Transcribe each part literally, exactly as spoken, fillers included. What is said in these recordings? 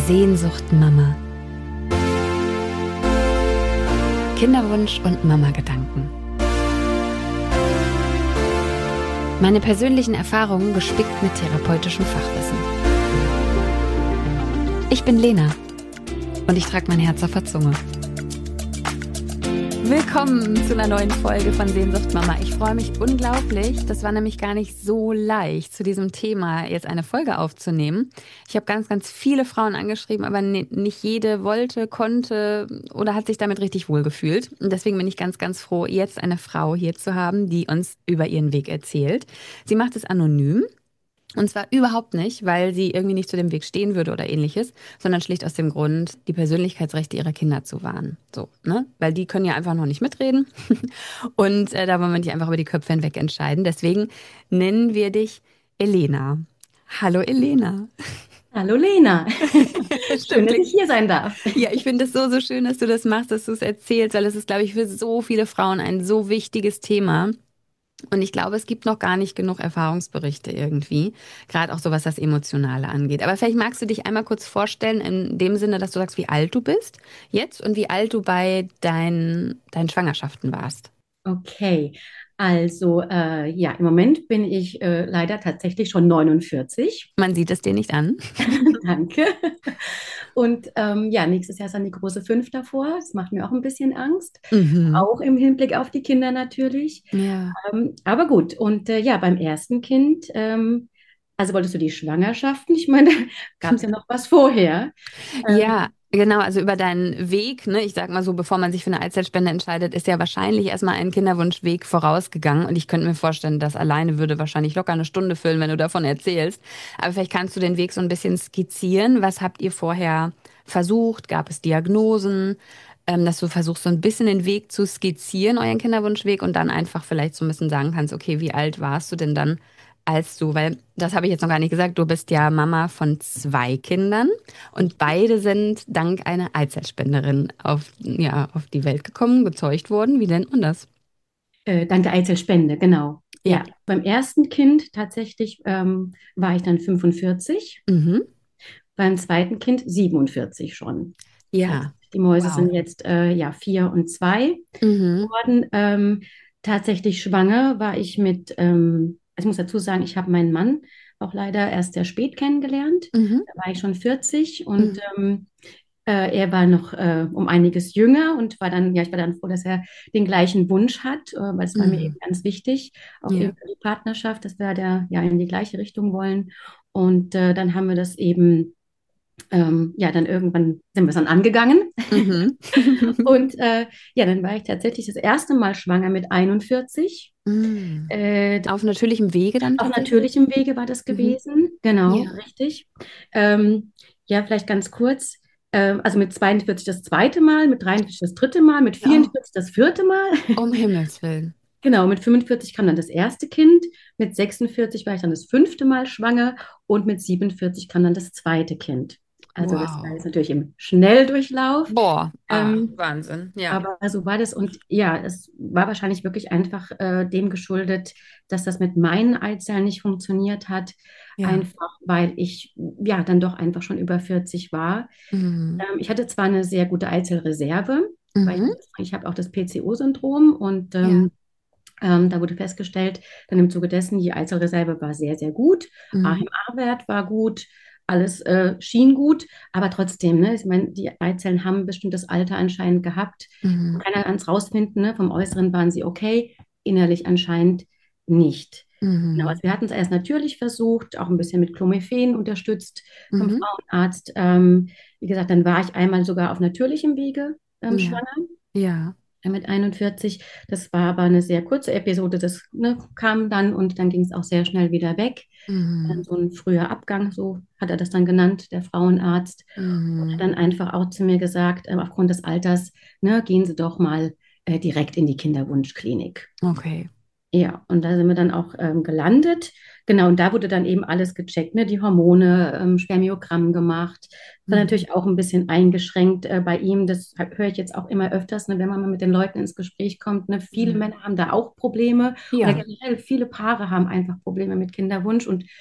Sehnsucht Mama. Kinderwunsch und Mama-Gedanken. Meine persönlichen Erfahrungen gespickt mit therapeutischem Fachwissen. Ich bin Lena und ich trage mein Herz auf der Zunge. Willkommen zu einer neuen Folge von Sehnsucht Mama. Ich freue mich unglaublich. Das war nämlich gar nicht so leicht, zu diesem Thema jetzt eine Folge aufzunehmen. Ich habe ganz, ganz viele Frauen angeschrieben, aber nicht jede wollte, konnte oder hat sich damit richtig wohlgefühlt. Und deswegen bin ich ganz, ganz froh, jetzt eine Frau hier zu haben, die uns über ihren Weg erzählt. Sie macht es anonym. Und zwar überhaupt nicht, weil sie irgendwie nicht zu dem Weg stehen würde oder ähnliches, sondern schlicht aus dem Grund, die Persönlichkeitsrechte ihrer Kinder zu wahren. So, ne? Weil die können ja einfach noch nicht mitreden. Und äh, da wollen wir nicht einfach über die Köpfe hinweg entscheiden. Deswegen nennen wir dich Elena. Hallo Elena. Hallo Lena, schön, Stimmt. dass ich hier sein darf. Ja, ich finde es so, so schön, dass du das machst, dass du es erzählst, weil es ist, glaube ich, für so viele Frauen ein so wichtiges Thema. Und ich glaube, es gibt noch gar nicht genug Erfahrungsberichte irgendwie, gerade auch so was das Emotionale angeht. Aber vielleicht magst du dich einmal kurz vorstellen, in dem Sinne, dass du sagst, wie alt du bist jetzt und wie alt du bei deinen, deinen Schwangerschaften warst. Okay, also äh, ja, im Moment bin ich äh, leider tatsächlich schon neunundvierzig. Man sieht es dir nicht an. Danke. Und ähm, ja, nächstes Jahr ist dann die große Fünf davor. Das macht mir auch ein bisschen Angst, Mhm. auch im Hinblick auf die Kinder natürlich. Ja. Ähm, aber gut, und äh, ja, beim ersten Kind, ähm, also wolltest du die Schwangerschaften? Ich meine, da gab es ja noch was vorher. Ja, Ähm, genau, also über deinen Weg, ne, ich sag mal so, bevor man sich für eine Eizellspende entscheidet, ist ja wahrscheinlich erstmal ein Kinderwunschweg vorausgegangen. Und ich könnte mir vorstellen, das alleine würde wahrscheinlich locker eine Stunde füllen, wenn du davon erzählst. Aber vielleicht kannst du den Weg so ein bisschen skizzieren. Was habt ihr vorher versucht? Gab es Diagnosen? Ähm, dass du versuchst, so ein bisschen den Weg zu skizzieren, euren Kinderwunschweg, und dann einfach vielleicht so ein bisschen sagen kannst, okay, wie alt warst du denn dann, als du, weil das habe ich jetzt noch gar nicht gesagt, du bist ja Mama von zwei Kindern. Und beide sind dank einer Eizellspenderin auf, ja, auf die Welt gekommen, gezeugt worden. Wie nennt man das? Äh, dank der Eizellspende, genau. Ja. Ja, beim ersten Kind tatsächlich ähm, war ich dann fünfundvierzig, Mhm. beim zweiten Kind siebenundvierzig schon. Das heißt, Ja. die Mäuse Wow. sind jetzt äh, ja vier und zwei Mhm. geworden. Ähm, tatsächlich schwanger war ich mit, ähm, ich muss dazu sagen, ich habe meinen Mann auch leider erst sehr spät kennengelernt. Mhm. Da war ich schon vierzig und Mhm. ähm, äh, er war noch äh, um einiges jünger und war dann, ja, ich war dann froh, dass er den gleichen Wunsch hat, äh, weil es war mir Mhm. eben ganz wichtig, auch eben Ja. für die Partnerschaft, dass wir da ja in die gleiche Richtung wollen. Und äh, dann haben wir das eben, ähm, ja, dann irgendwann sind wir es dann angegangen. Mhm. Und äh, ja, dann war ich tatsächlich das erste Mal schwanger mit einundvierzig. Mhm. Äh, Auf natürlichem Wege dann auf tatsächlich? natürlichem Wege war das Mhm. gewesen, genau, Ja. richtig. Ähm, ja, vielleicht ganz kurz. Ähm, also mit zweiundvierzig das zweite Mal, mit dreiundvierzig das dritte Mal, mit Oh, vierundvierzig das vierte Mal. um Himmels Willen. Genau, mit fünfundvierzig kam dann das erste Kind, mit sechsundvierzig war ich dann das fünfte Mal schwanger und mit siebenundvierzig kam dann das zweite Kind. Also das war Wow. jetzt natürlich im Schnelldurchlauf. Boah. Ah, Ähm, Wahnsinn. Ja. aber so war das und ja, es war wahrscheinlich wirklich einfach äh, dem geschuldet, dass das mit meinen Eizellen nicht funktioniert hat. Ja. Einfach weil ich ja dann doch einfach schon über vierzig war. Mhm. Ähm, ich hatte zwar eine sehr gute Eizellreserve, weil ich, Mhm. ich habe auch das P C O-Syndrom und Ja. ähm, ähm, da wurde festgestellt, dann im Zuge dessen, die Eizellreserve war sehr, sehr gut. Mhm. A M A-Wert war gut, alles äh, schien gut, aber trotzdem, ne, ich meine, die Eizellen haben ein bestimmtes Alter anscheinend gehabt. Mhm. Keiner kann es rausfinden, ne? Vom Äußeren waren sie okay, innerlich anscheinend nicht. Genau, Mhm. also wir hatten es erst natürlich versucht, auch ein bisschen mit Clomiphen unterstützt vom Mhm. Frauenarzt. Ähm, wie gesagt, dann war ich einmal sogar auf natürlichem Wege ähm, Ja. schwanger Ja. äh, mit einundvierzig. Das war aber eine sehr kurze Episode. Das ne, kam dann und dann ging es auch sehr schnell wieder weg. Dann Mhm. so ein früher Abgang, so hat er das dann genannt, der Frauenarzt. Und hat Mhm. dann einfach auch zu mir gesagt, äh, aufgrund des Alters, ne, gehen Sie doch mal äh, direkt in die Kinderwunschklinik. Okay. Ja, und da sind wir dann auch ähm, gelandet. Genau, und da wurde dann eben alles gecheckt, ne? Die Hormone, ähm, Spermiogramm gemacht. Das war Mhm. natürlich auch ein bisschen eingeschränkt äh, bei ihm. Das höre ich jetzt auch immer öfters, ne, wenn man mal mit den Leuten ins Gespräch kommt. Ne? Viele Mhm. Männer haben da auch Probleme oder Ja. generell viele Paare haben einfach Probleme mit Kinderwunsch. Und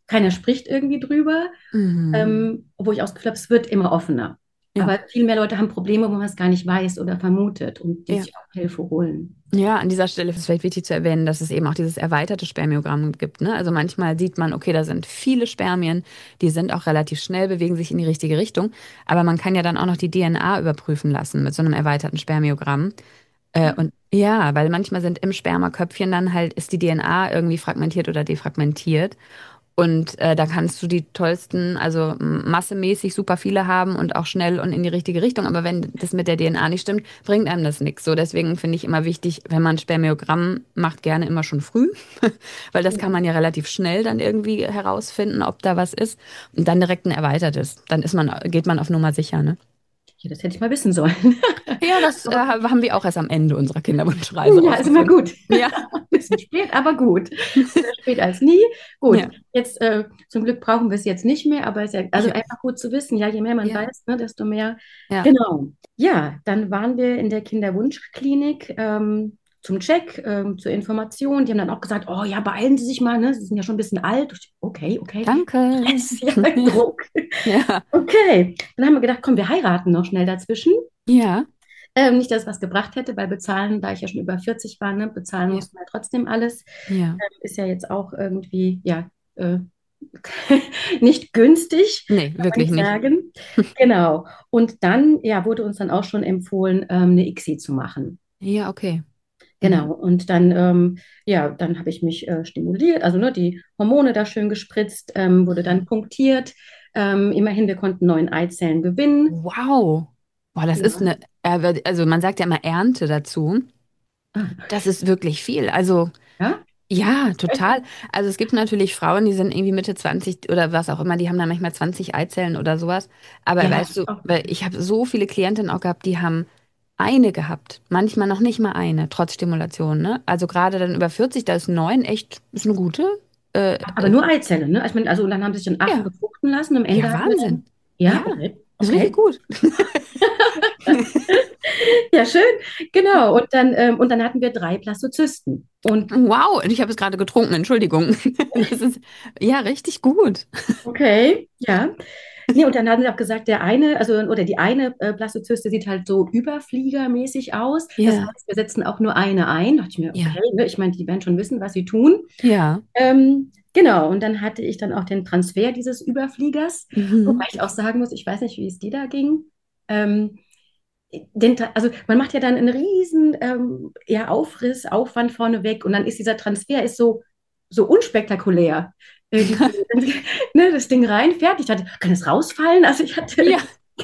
keiner spricht irgendwie drüber, Mhm. ähm, wo ich auch das Gefühl habe, es wird immer offener. Ja, Aber viel mehr Leute haben Probleme, wo man es gar nicht weiß oder vermutet und die ja. sich auch Hilfe holen. Ja, an dieser Stelle ist es vielleicht wichtig zu erwähnen, dass es eben auch dieses erweiterte Spermiogramm gibt, ne? Also manchmal sieht man, okay, da sind viele Spermien, die sind auch relativ schnell, bewegen sich in die richtige Richtung. Aber man kann ja dann auch noch die D N A überprüfen lassen mit so einem erweiterten Spermiogramm. Äh, und ja, weil manchmal sind im Spermaköpfchen dann halt, ist die D N A irgendwie fragmentiert oder defragmentiert. Und äh, da kannst du die tollsten, also m- massemäßig super viele haben und auch schnell und in die richtige Richtung. Aber wenn das mit der D N A nicht stimmt, bringt einem das nichts. So, deswegen finde ich immer wichtig, wenn man Spermiogramm macht, gerne immer schon früh, weil das kann man ja relativ schnell dann irgendwie herausfinden, ob da was ist. Und dann direkt ein erweitertes. Dann ist man, geht man auf Nummer sicher, ne? Ja, das hätte ich mal wissen sollen. Ja, das äh, Aber, haben wir auch erst am Ende unserer Kinderwunschreise ja, ist immer rausgefunden. gut. Ja, Ein bisschen spät, aber gut. Besser spät als nie. Gut, ja, jetzt äh, zum Glück brauchen wir es jetzt nicht mehr, aber es ist ja also ja, einfach gut zu wissen. Ja, je mehr man ja, weiß, ne, desto mehr. ja. Genau. Ja, dann waren wir in der Kinderwunschklinik ähm, zum Check, ähm, zur Information. Die haben dann auch gesagt, oh ja, beeilen Sie sich mal, ne? Sie sind ja schon ein bisschen alt. Ich, okay, okay. Danke. Stress, ja, Ja, Druck. ja, Okay. Dann haben wir gedacht, komm, wir heiraten noch schnell dazwischen. ja, Ähm, nicht, dass es was gebracht hätte, weil bezahlen, da ich ja schon über vierzig war, ne, bezahlen ja. mussten wir trotzdem alles. Ja. Ähm, ist ja jetzt auch irgendwie, ja, äh, nicht günstig, Nee, kann man wirklich nicht nicht. sagen. Genau. Und dann, ja, wurde uns dann auch schon empfohlen, ähm, eine I C S I zu machen. Ja, okay. Mhm. Genau. Und dann, ähm, ja, dann habe ich mich äh, stimuliert, also ne, die Hormone da schön gespritzt, ähm, wurde dann Mhm. punktiert. Ähm, immerhin, wir konnten neun Eizellen gewinnen. Wow. Boah, das ist Ja. eine, äh, also man sagt ja immer Ernte dazu. Ah, Das ist wirklich viel. Also, ja? ja, total. Also es gibt natürlich Frauen, die sind irgendwie Mitte zwanzig oder was auch immer, die haben dann manchmal zwanzig Eizellen oder sowas. Aber Ja, habe weißt ich du, auch weil gehört. ich habe so viele Klientinnen auch gehabt, die haben eine gehabt. Manchmal noch nicht mal eine, trotz Stimulation, ne? Also gerade dann über vierzig, da ist neun echt, ist eine gute. Äh, Aber äh, nur Eizellen, ne? Ich meine, also und dann haben sich dann acht ja, befruchten lassen. Am Ende ja, hatten wir Wahnsinn. dann, ja, Ja, okay, ist richtig okay. gut. Ja, schön, genau. Und dann, ähm, und dann hatten wir drei Blastozysten. Und Wow, ich habe es gerade getrunken, Entschuldigung. Das ist ja richtig gut. okay, ja. Nee, und dann haben sie auch gesagt, der eine, also oder die eine äh, Blastozyste sieht halt so überfliegermäßig aus. Das Ja, heißt, wir setzen auch nur eine ein. Da dachte ich mir, okay, ja, ne? Ich meine, die werden schon wissen, was sie tun. ja. Ähm, genau, und dann hatte ich dann auch den Transfer dieses Überfliegers, wobei Mhm. ich auch sagen muss, ich weiß nicht, wie es dir da ging. Ähm, den, also man macht ja dann einen riesen ähm, ja, Aufriss, Aufwand vorneweg und dann ist dieser Transfer ist so, so unspektakulär. Äh, die, ne, das Ding rein, fertig. Ich hatte, kann es rausfallen? Also ich hatte, Ja,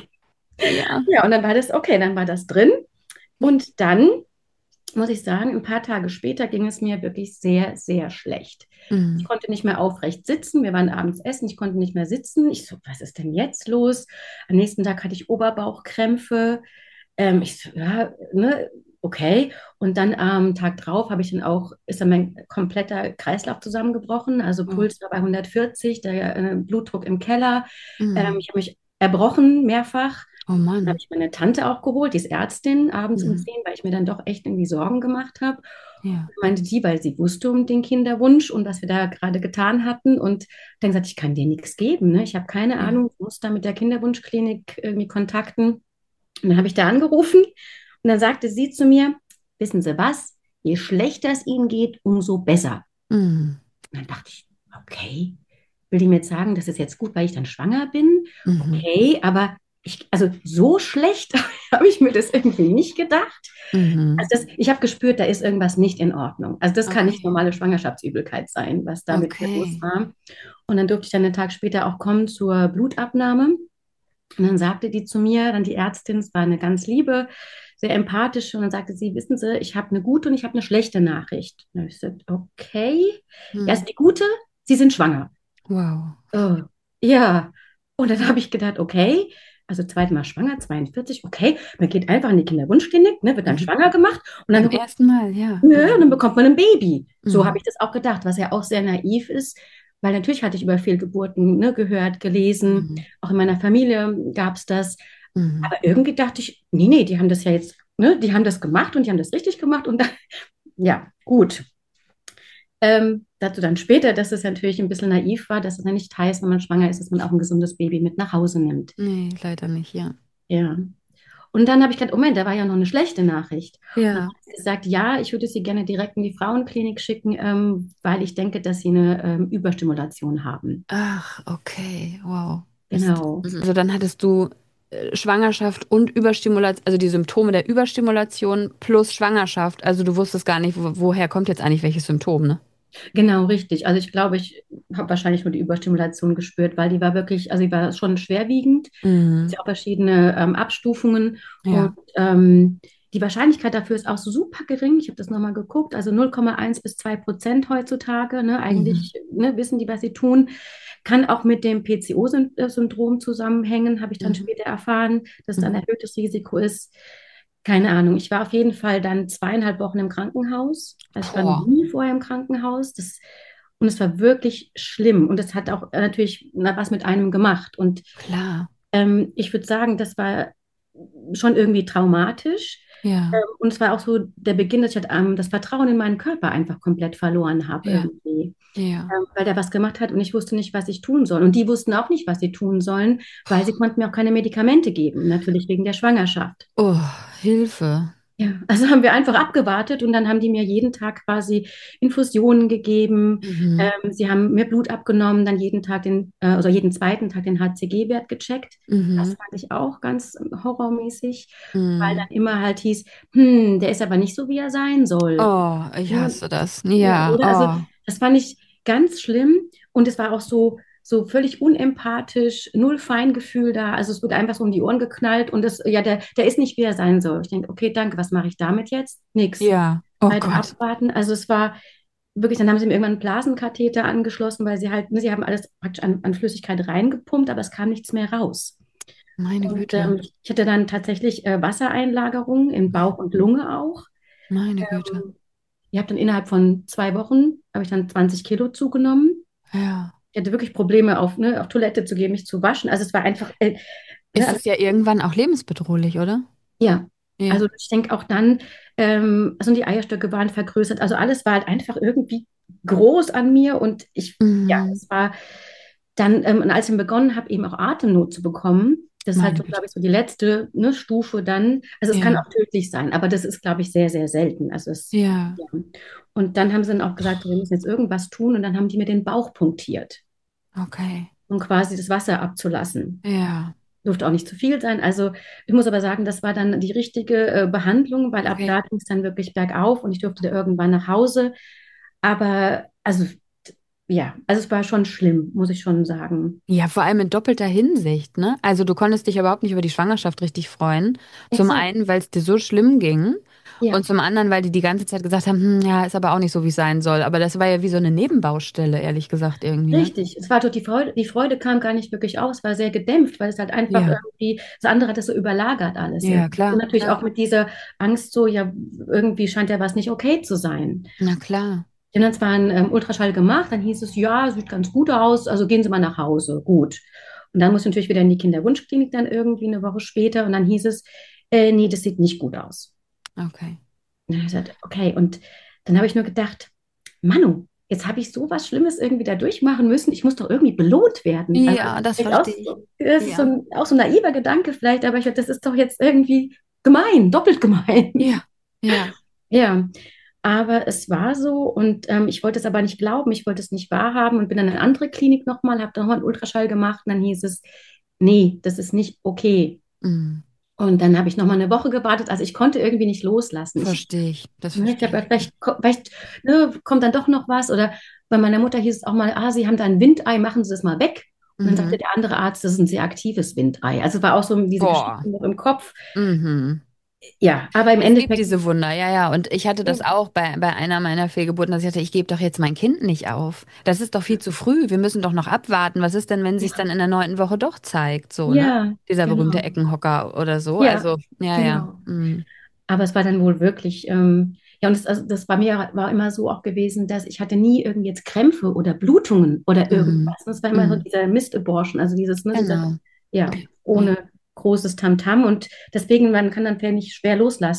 ja. ja, und dann war das, okay, dann war das drin. Und dann, muss ich sagen, ein paar Tage später ging es mir wirklich sehr, sehr schlecht. Ich Mhm. konnte nicht mehr aufrecht sitzen. Wir waren abends essen, ich konnte nicht mehr sitzen. Ich so, was ist denn jetzt los? Am nächsten Tag hatte ich Oberbauchkrämpfe. Ähm, ich so, ja, ne, okay. Und dann am Tag drauf habe ich dann auch, ist dann mein kompletter Kreislauf zusammengebrochen. Also Oh, Puls war bei hundertvierzig, der äh, Blutdruck im Keller. Ähm, mhm. ich habe mich erbrochen mehrfach. Oh Dann habe Mann. ich meine Tante auch geholt, die ist Ärztin, abends um Mhm. zehn, weil ich mir dann doch echt irgendwie Sorgen gemacht habe. Ja. Meinte die, weil sie wusste um den Kinderwunsch und was wir da gerade getan hatten. Und dann gesagt, ich kann dir nichts geben. Ne? Ich habe keine Ja. Ahnung, ich muss da mit der Kinderwunschklinik irgendwie kontakten. Und dann habe ich da angerufen und dann sagte sie zu mir, wissen Sie was, je schlechter es Ihnen geht, umso besser. Mhm. Und dann dachte ich, okay, will die mir jetzt sagen, das ist jetzt gut, weil ich dann schwanger bin? Mhm. Okay, aber ich, also so schlecht habe ich mir das irgendwie nicht gedacht. Also Mhm. das, ich habe gespürt, da ist irgendwas nicht in Ordnung. Also das kann nicht Okay. normale Schwangerschaftsübelkeit sein, was da mit mir los Okay. war. Und dann durfte ich dann einen Tag später auch kommen zur Blutabnahme. Und dann sagte die zu mir, dann die Ärztin, es war eine ganz liebe, sehr empathische, und dann sagte sie, wissen Sie, ich habe eine gute und ich habe eine schlechte Nachricht. Und ich sagte, okay. Ja, Mhm. ist die gute, Sie sind schwanger. Wow. Oh, ja. Und dann habe ich gedacht, okay, also zweimal schwanger, zweiundvierzig, okay, man geht einfach in die Kinderwunschklinik, ne, wird dann Mhm. schwanger gemacht und dann Beim bekommt, ersten Mal, ja. nö, und Mhm. dann bekommt man ein Baby. So habe Mhm. ich das auch gedacht, was ja auch sehr naiv ist, weil natürlich hatte ich über Fehlgeburten, ne, gehört, gelesen, Mhm. auch in meiner Familie gab es das. Mhm. Aber irgendwie dachte ich, nee, nee, die haben das ja jetzt, ne, die haben das gemacht und die haben das richtig gemacht und dann, ja, gut. Ähm, dazu dann später, dass es natürlich ein bisschen naiv war, dass es ja nicht heißt, wenn man schwanger ist, dass man auch ein gesundes Baby mit nach Hause nimmt. Nee, leider nicht, ja. Ja. Und dann habe ich gedacht, oh Moment, da war ja noch eine schlechte Nachricht. Und dann Ja. habe ich gesagt, ja, ich würde sie gerne direkt in die Frauenklinik schicken, ähm, weil ich denke, dass sie eine ähm, Überstimulation haben. Ach, okay, wow. Mist. Genau. Mhm. Also dann hattest du äh, Schwangerschaft und Überstimulation, also die Symptome der Überstimulation plus Schwangerschaft. Also du wusstest gar nicht, wo, woher kommt jetzt eigentlich welches Symptom, ne? Genau, richtig. Also ich glaube, ich habe wahrscheinlich nur die Überstimulation gespürt, weil die war wirklich, also die war schon schwerwiegend. Es Mhm. gibt ja auch verschiedene ähm, Abstufungen und Ja. ähm, die Wahrscheinlichkeit dafür ist auch super gering. Ich habe das nochmal geguckt, also null Komma eins bis zwei Prozent heutzutage. Ne? Mhm. Eigentlich ne, wissen die, was sie tun. Kann auch mit dem P C O-Syndrom zusammenhängen, habe ich dann Mhm. später erfahren, dass da ein Mhm. erhöhtes Risiko ist. Keine Ahnung. Ich war auf jeden Fall dann zweieinhalb Wochen im Krankenhaus. Also ich war noch Boah, nie vorher im Krankenhaus. Das, und es war wirklich schlimm. Und es hat auch äh, natürlich na, was mit einem gemacht. Und klar. ähm, ich würde sagen, das war schon irgendwie traumatisch. Ähm, Ja, und es war auch so der Beginn, dass ich halt, ähm, das Vertrauen in meinen Körper einfach komplett verloren habe ja, irgendwie. ja. Ähm, weil der was gemacht hat und ich wusste nicht, was ich tun soll. Und die wussten auch nicht, was sie tun sollen, weil sie konnten mir auch keine Medikamente geben, natürlich wegen der Schwangerschaft. Oh, Hilfe. Ja, also haben wir einfach abgewartet und dann haben die mir jeden Tag quasi Infusionen gegeben. Mhm. Ähm, sie haben mir Blut abgenommen, dann jeden Tag den, äh, also jeden zweiten Tag den H C G-Wert gecheckt. Das Mhm. fand ich auch ganz horrormäßig, weil Mhm. dann immer halt hieß, hm, der ist aber nicht so, wie er sein soll. Oh, ich Ja, hasse das. ja, Ja, oder? Also, oh. das fand ich ganz schlimm und es war auch so, so völlig unempathisch, null Feingefühl da. Also, es wurde einfach so um die Ohren geknallt und das, ja, der, der ist nicht, wie er sein soll. Ich denke, okay, danke, was mache ich damit jetzt? Nix. Ja, oh Weiter Gott. abwarten. Also, es war wirklich, dann haben sie mir irgendwann einen Blasenkatheter angeschlossen, weil sie halt, ne, sie haben alles praktisch an, an Flüssigkeit reingepumpt, aber es kam nichts mehr raus. Meine Und Güte. ähm, ich hatte dann tatsächlich äh, Wassereinlagerung in Bauch und Lunge auch. Meine Güte. Ähm, Ich habe dann innerhalb von zwei Wochen, habe ich dann zwanzig Kilo zugenommen. Ja. Ich hatte wirklich Probleme, auf, ne, auf Toilette zu gehen, mich zu waschen. Also es war einfach, äh, ne, Ist also, es ja irgendwann auch lebensbedrohlich, oder? ja. Ja. Also ich denke auch dann, ähm, also die Eierstöcke waren vergrößert. Also alles war halt einfach irgendwie groß an mir und ich, ja, Mhm. es war dann, ähm, und als ich dann begonnen habe, eben auch Atemnot zu bekommen, das ist halt Meine so, Güte. glaube ich, so die letzte, ne, Stufe dann. Also es kann Ja. auch tödlich sein, aber das ist, glaube ich, sehr, sehr selten. Also es, Ja. ja. Und dann haben sie dann auch gesagt, wir müssen jetzt irgendwas tun und dann haben die mir den Bauch punktiert, Okay. um quasi das Wasser abzulassen. Ja. Durfte auch nicht zu viel sein. Also ich muss aber sagen, das war dann die richtige äh, Behandlung, weil ab Okay. da ging es dann wirklich bergauf und ich durfte da irgendwann nach Hause. Aber also ja, also es war schon schlimm, muss ich schon sagen. Ja, vor allem in doppelter Hinsicht, ne? Also du konntest dich überhaupt nicht über die Schwangerschaft richtig freuen. Zum Exakt. einen, weil es dir so schlimm ging Ja. und zum anderen, weil die die ganze Zeit gesagt haben, hm, ja, ist aber auch nicht so, wie es sein soll. Aber das war ja wie so eine Nebenbaustelle, ehrlich gesagt, irgendwie, ne? Richtig, es war dort die Freude, die Freude kam gar nicht wirklich aus, war sehr gedämpft, weil es halt einfach Ja, irgendwie, das andere hat es so überlagert alles ja, irgendwie. Und klar, natürlich klar. auch mit dieser Angst so, ja, irgendwie scheint ja was nicht okay zu sein. Na klar. Die haben dann zwar einen ähm, Ultraschall gemacht, dann hieß es, ja, sieht ganz gut aus, also gehen Sie mal nach Hause, gut. Und dann muss ich natürlich wieder in die Kinderwunschklinik dann irgendwie eine Woche später und dann hieß es, äh, nee, das sieht nicht gut aus. Okay. Und dann habe ich gesagt, okay, und dann habe ich nur gedacht, Manu, jetzt habe ich so was Schlimmes irgendwie da durchmachen müssen. Ich muss doch irgendwie belohnt werden. Also Ja, das vielleicht auch verstehe ich. so, das ist so Ja. ein, auch so ein naiver Gedanke vielleicht, aber ich dachte, das ist doch jetzt irgendwie gemein, doppelt gemein. Ja, ja. Ja, aber es war so und ähm, ich wollte es aber nicht glauben, ich wollte es nicht wahrhaben und bin dann in eine andere Klinik nochmal, habe da nochmal einen Ultraschall gemacht und dann hieß es, nee, das ist nicht okay. Mm, Und dann habe ich nochmal eine Woche gewartet, also ich konnte irgendwie nicht loslassen. Ich verstehe ich. Das Ne, ich verstehe glaube, ich. vielleicht, ko- vielleicht ne, kommt dann doch noch was. Oder bei meiner Mutter hieß es auch mal, ah, Sie haben da ein Windei, machen Sie das mal weg. Und dann sagte Mhm. der andere Arzt, das ist ein sehr aktives Windei. Also war auch so diese Boah. Geschichte noch im Kopf. Mhm. Ja, aber im Es gibt Endeffekt, diese Wunder, ja, ja. Und ich hatte das ja, auch bei, bei einer meiner Fehlgeburten, dass ich hatte, ich gebe doch jetzt mein Kind nicht auf. Das ist doch viel zu früh. Wir müssen doch noch abwarten. Was ist denn, wenn sich ja, dann in der neunten Woche doch zeigt, so, ne? ja, Dieser berühmte genau. Eckenhocker oder so. Ja, Also, ja, ja. genau. Mm. Aber es war dann wohl wirklich, ähm, ja, und das, also das bei mir war immer so auch gewesen, dass ich hatte nie irgendwie jetzt Krämpfe oder Blutungen oder Mhm. irgendwas. Das war immer so Mhm. dieser Mist-Abortion, also dieses, ne, dieser, Genau. ja, Ja. ohne großes Tamtam. Und deswegen, man kann dann vielleicht nicht schwer loslassen.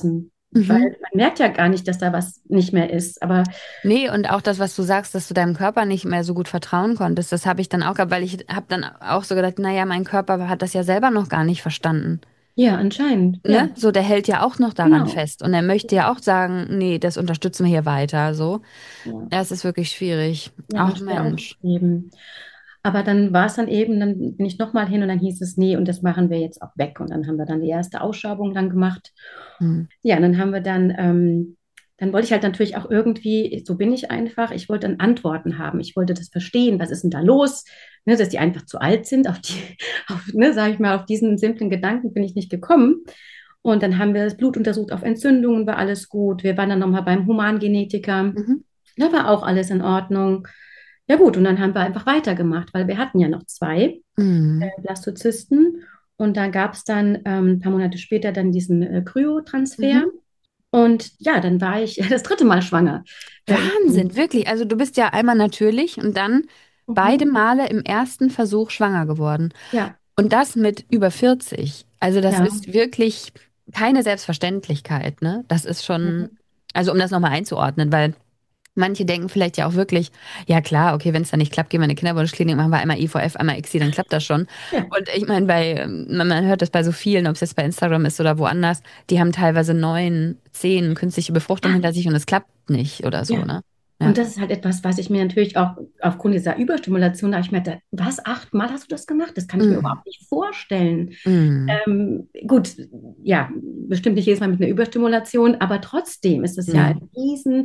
weil Mhm. man merkt ja gar nicht, dass da was nicht mehr ist. Aber Nee, und auch das, was du sagst, dass du deinem Körper nicht mehr so gut vertrauen konntest, das habe ich dann auch gehabt, weil ich habe dann auch so gedacht, naja, mein Körper hat das ja selber noch gar nicht verstanden. ja, anscheinend, ja, Ne? So, der hält ja auch noch daran genau. fest und er möchte ja auch sagen, nee, das unterstützen wir hier weiter, so. Ja, Ja, es ist wirklich schwierig. ja, habe Ach ich schwer Mensch. aufgegeben. Aber dann war es dann eben, dann bin ich nochmal hin und dann hieß es, nee, und das machen wir jetzt auch weg. Und dann haben wir dann die erste Ausschabung dann gemacht. Hm. Ja, und dann haben wir dann, ähm, dann wollte ich halt natürlich auch irgendwie, so bin ich einfach, ich wollte dann Antworten haben. Ich wollte das verstehen, was ist denn da los? Ne, dass die einfach zu alt sind. Auf die, auf, ne, sage ich mal, auf diesen simplen Gedanken bin ich nicht gekommen. Und dann haben wir das Blut untersucht auf Entzündungen, war alles gut. Wir waren dann nochmal beim Humangenetiker. Mhm. Da war auch alles in Ordnung. Ja gut, und dann haben wir einfach weitergemacht, weil wir hatten ja noch zwei Mhm. äh, Blastozysten. Und da gab es dann ähm, ein paar Monate später dann diesen äh, Kryotransfer. Mhm. Und ja, dann war ich das dritte Mal schwanger. Ähm, Wahnsinn, wirklich. Also du bist ja einmal natürlich und dann beide mhm. Male im ersten Versuch schwanger geworden. Ja, Und das mit über vierzig. Also das ja. ist wirklich keine Selbstverständlichkeit, ne? Das ist schon, Mhm. also um das nochmal einzuordnen, weil manche denken vielleicht ja auch wirklich, ja klar, okay, wenn es dann nicht klappt, gehen wir in eine Kinderwunschklinik, machen wir einmal I V F, einmal I C S I, dann klappt das schon. Ja, Und ich meine, bei, ähm, man man hört das bei so vielen, ob es jetzt bei Instagram ist oder woanders, die haben teilweise neun, zehn künstliche Befruchtungen ja, hinter sich und es klappt nicht oder so, ja. ne? Ja. Und das ist halt etwas, was ich mir natürlich auch aufgrund dieser Überstimulation, da habe ich mir gedacht, was, achtmal hast du das gemacht? Das kann ich mir Mm, überhaupt nicht vorstellen. mm, Ähm, gut, ja, bestimmt nicht jedes Mal mit einer Überstimulation, aber trotzdem ist es ja nee. ein riesen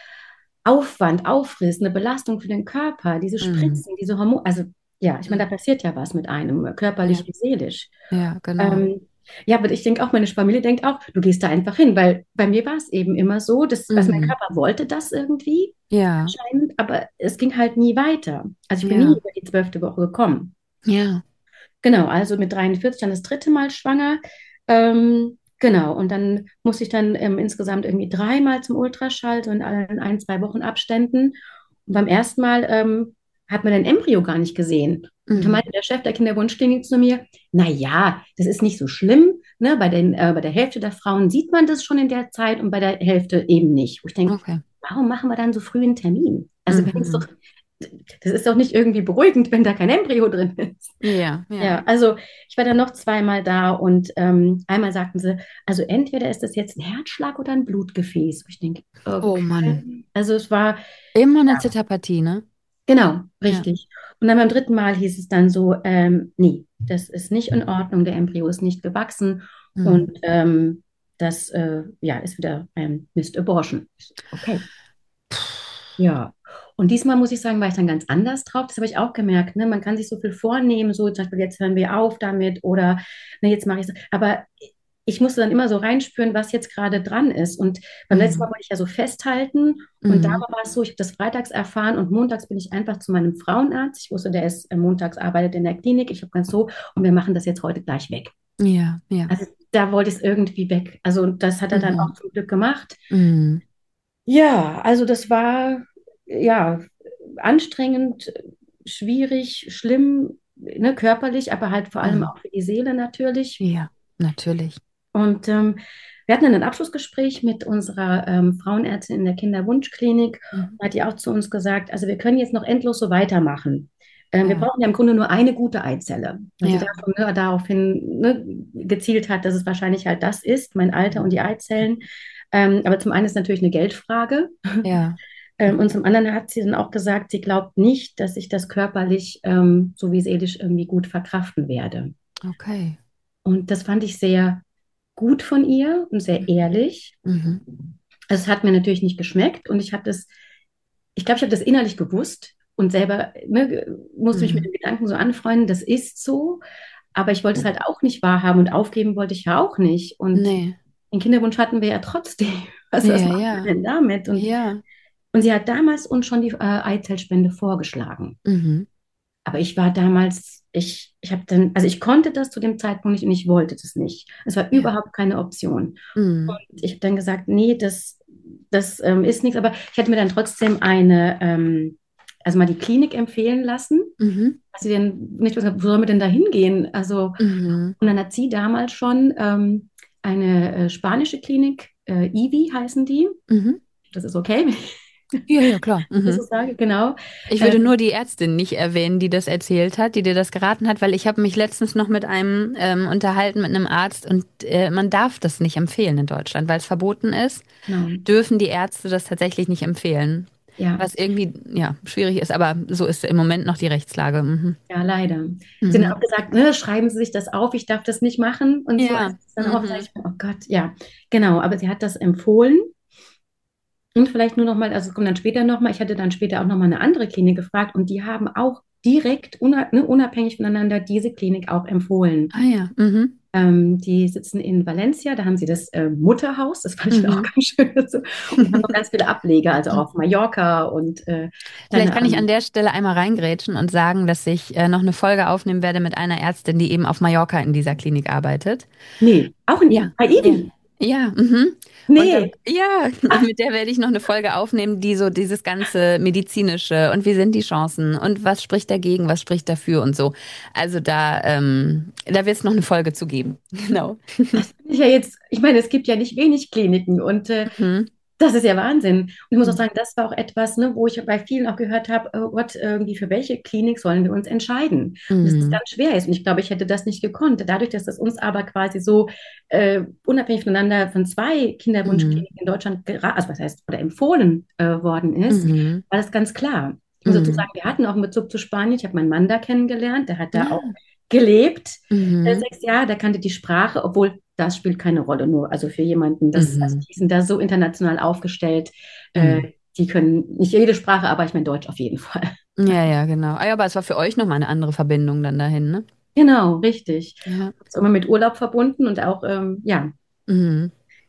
Aufwand, Aufriss, eine Belastung für den Körper, diese Mm, Spritzen, diese Hormone, also ja, ich meine, mm, da passiert ja was mit einem, ja, körperlich wie seelisch. ja, genau. Ähm, ja, aber ich denke auch, meine Familie denkt auch, du gehst da einfach hin, weil bei mir war es eben immer so, dass, also mein Mm, Körper wollte das irgendwie ja, anscheinend, aber es ging halt nie weiter. Also ich bin nie ja, über die zwölfte Woche gekommen. ja. Genau, also mit dreiundvierzig dann das dritte Mal schwanger. Ähm, genau, und dann musste ich dann ähm, insgesamt irgendwie dreimal zum Ultraschall, so in allen ein, zwei Wochen Abständen. Und beim ersten Mal ähm, hat man den Embryo gar nicht gesehen. Und da Mm, meinte der Chef der Kinderwunschklinik zu mir, na ja, das ist nicht so schlimm. Ne? Bei den, äh, bei der Hälfte der Frauen sieht man das schon in der Zeit und bei der Hälfte eben nicht. Wo ich denke, okay. warum machen wir dann so früh einen Termin? Also wenn es Mhm. doch, das ist doch nicht irgendwie beruhigend, wenn da kein Embryo drin ist. Ja, ja. Ja, also ich war dann noch zweimal da und ähm, einmal sagten sie, also entweder ist das jetzt ein Herzschlag oder ein Blutgefäß. Ich denke, Oh Mann. okay. Also es war, Immer eine Zitterpartie, ne? genau, Ja. richtig. Und dann beim dritten Mal hieß es dann so, ähm, nee, das ist nicht in Ordnung, der Embryo ist nicht gewachsen Mhm. und ähm, das äh, ja, ist wieder ein Missed Abortion. Ich so, okay. Ja, und diesmal muss ich sagen, war ich dann ganz anders drauf. Das habe ich auch gemerkt. Ne? Man kann sich so viel vornehmen, so zum Beispiel, jetzt hören wir auf damit oder ne, jetzt mache ich es. Aber ich musste dann immer so reinspüren, was jetzt gerade dran ist. Und beim letzten Mal Mhm. wollte ich ja so festhalten. Und da Mhm. war es so, ich habe das freitags erfahren und montags bin ich einfach zu meinem Frauenarzt. Ich wusste, der ist äh, montags arbeitet in der Klinik. Ich habe ganz so, und wir machen das jetzt heute gleich weg. Ja, ja. Also da wollte ich es irgendwie weg. Also das hat er dann auch Mhm. zum Glück gemacht. Mhm. Ja, also das war ja anstrengend, schwierig, schlimm, ne, körperlich, aber halt vor allem Mhm. auch für die Seele natürlich. Ja, natürlich. Und ähm, wir hatten dann ein Abschlussgespräch mit unserer ähm, Frauenärztin in der Kinderwunschklinik. Mhm. Da hat die auch zu uns gesagt, also wir können jetzt noch endlos so weitermachen. Ähm, wir Ja, brauchen ja im Grunde nur eine gute Eizelle. Weil sie da ja. schon, ne, daraufhin ne, gezielt hat, dass es wahrscheinlich halt das ist, mein Alter und die Eizellen. Ähm, aber zum einen ist natürlich eine Geldfrage. Ja, Ähm, und zum anderen hat sie dann auch gesagt, sie glaubt nicht, dass ich das körperlich ähm, sowie seelisch irgendwie gut verkraften werde. okay. Und das fand ich sehr gut von ihr und sehr Mhm. ehrlich. Mhm. Also es hat mir natürlich nicht geschmeckt und ich habe das, ich glaube, ich habe das innerlich gewusst und selber ne, musste mich mit Mhm. dem Gedanken so anfreunden, das ist so, aber ich wollte es halt auch nicht wahrhaben und aufgeben wollte ich ja auch nicht. Und Nee. den Kinderwunsch hatten wir ja trotzdem. Was, was Ja, machen wir ja. denn damit? Und, Ja. und sie hat damals uns schon die äh, Eizellspende vorgeschlagen. Mhm. Aber ich war damals, ich, ich habe dann, also ich konnte das zu dem Zeitpunkt nicht und ich wollte das nicht. Es war Ja. überhaupt keine Option. Mhm. Und ich habe dann gesagt, nee, das, das ähm, ist nichts. Aber ich hätte mir dann trotzdem eine, ähm, also mal die Klinik empfehlen lassen. Mhm. Dass sie denn nicht gesagt, wo sollen wir denn da hingehen? Also, Mhm. und dann hat sie damals schon ähm, eine äh, spanische Klinik äh, Ivi heißen die. Mhm. Das ist okay, wenn Ja, ja, klar. ich das so Mhm. sage, genau. Ich Äh, würde nur die Ärztin nicht erwähnen, die das erzählt hat, die dir das geraten hat, weil ich habe mich letztens noch mit einem ähm, unterhalten, mit einem Arzt und äh, man darf das nicht empfehlen in Deutschland, weil es verboten ist, genau, dürfen die Ärzte das tatsächlich nicht empfehlen. ja. Was irgendwie, ja, schwierig ist, aber so ist im Moment noch die Rechtslage. Mhm. Ja, leider. Sie haben Mhm. auch gesagt, ne, schreiben Sie sich das auf, ich darf das nicht machen und so. Also Ja. das ist dann auch, sage Mhm. ich mir, oh Gott, ja, genau. Aber sie hat das empfohlen. Und vielleicht nur noch mal, also es kommt dann später noch mal, ich hatte dann später auch noch mal eine andere Klinik gefragt und die haben auch direkt, una- ne, unabhängig voneinander, diese Klinik auch empfohlen. Ah ja. Mhm. Ähm, die sitzen in Valencia, da haben sie das äh, Mutterhaus, das fand ich dann auch Mhm. ganz schön. So. Und haben noch ganz viele Ableger, also auch auf Mallorca und äh, Vielleicht keine kann ich an Ahnung. der Stelle einmal reingrätschen und sagen, dass ich äh, noch eine Folge aufnehmen werde mit einer Ärztin, die eben auf Mallorca in dieser Klinik arbeitet. Nee, auch in, Ja, bei ja. Ibi. Ja, mhm. Und da, Nee. ja, Ach, mit der werde ich noch eine Folge aufnehmen, die so dieses ganze medizinische und wie sind die Chancen und was spricht dagegen, was spricht dafür und so. Also da, ähm, da wird es noch eine Folge zu geben. Genau. das finde ich ja jetzt, ich meine, es gibt ja nicht wenig Kliniken und äh, Mhm. das ist ja Wahnsinn. Und ich muss auch Mhm. sagen, das war auch etwas, ne, wo ich bei vielen auch gehört habe, oh Gott, irgendwie für welche Klinik sollen wir uns entscheiden? Und dass das Mhm. ganz schwer ist. Und ich glaube, ich hätte das nicht gekonnt. Dadurch, dass das uns aber quasi so äh, unabhängig voneinander von zwei Mhm. Kinderwunschkliniken in Deutschland, gera- also was heißt, oder empfohlen äh, worden ist, Mhm. war das ganz klar. Ich muss dazu Mhm. sagen, wir hatten auch einen Bezug zu Spanien. Ich habe meinen Mann da kennengelernt, der hat da auch Ja. gelebt, äh, Mhm. sechs Jahre, der kannte die Sprache, obwohl das spielt keine Rolle, nur also für jemanden, das, also Mhm. die sind da so international aufgestellt, äh, Mhm. die können nicht jede Sprache, aber ich meine Deutsch auf jeden Fall. Ja, ja, genau. Ah, ja, aber es war für euch nochmal eine andere Verbindung dann dahin, ne? Genau, richtig. Ja. Ist immer mit Urlaub verbunden und auch, ähm, ja. Mhm.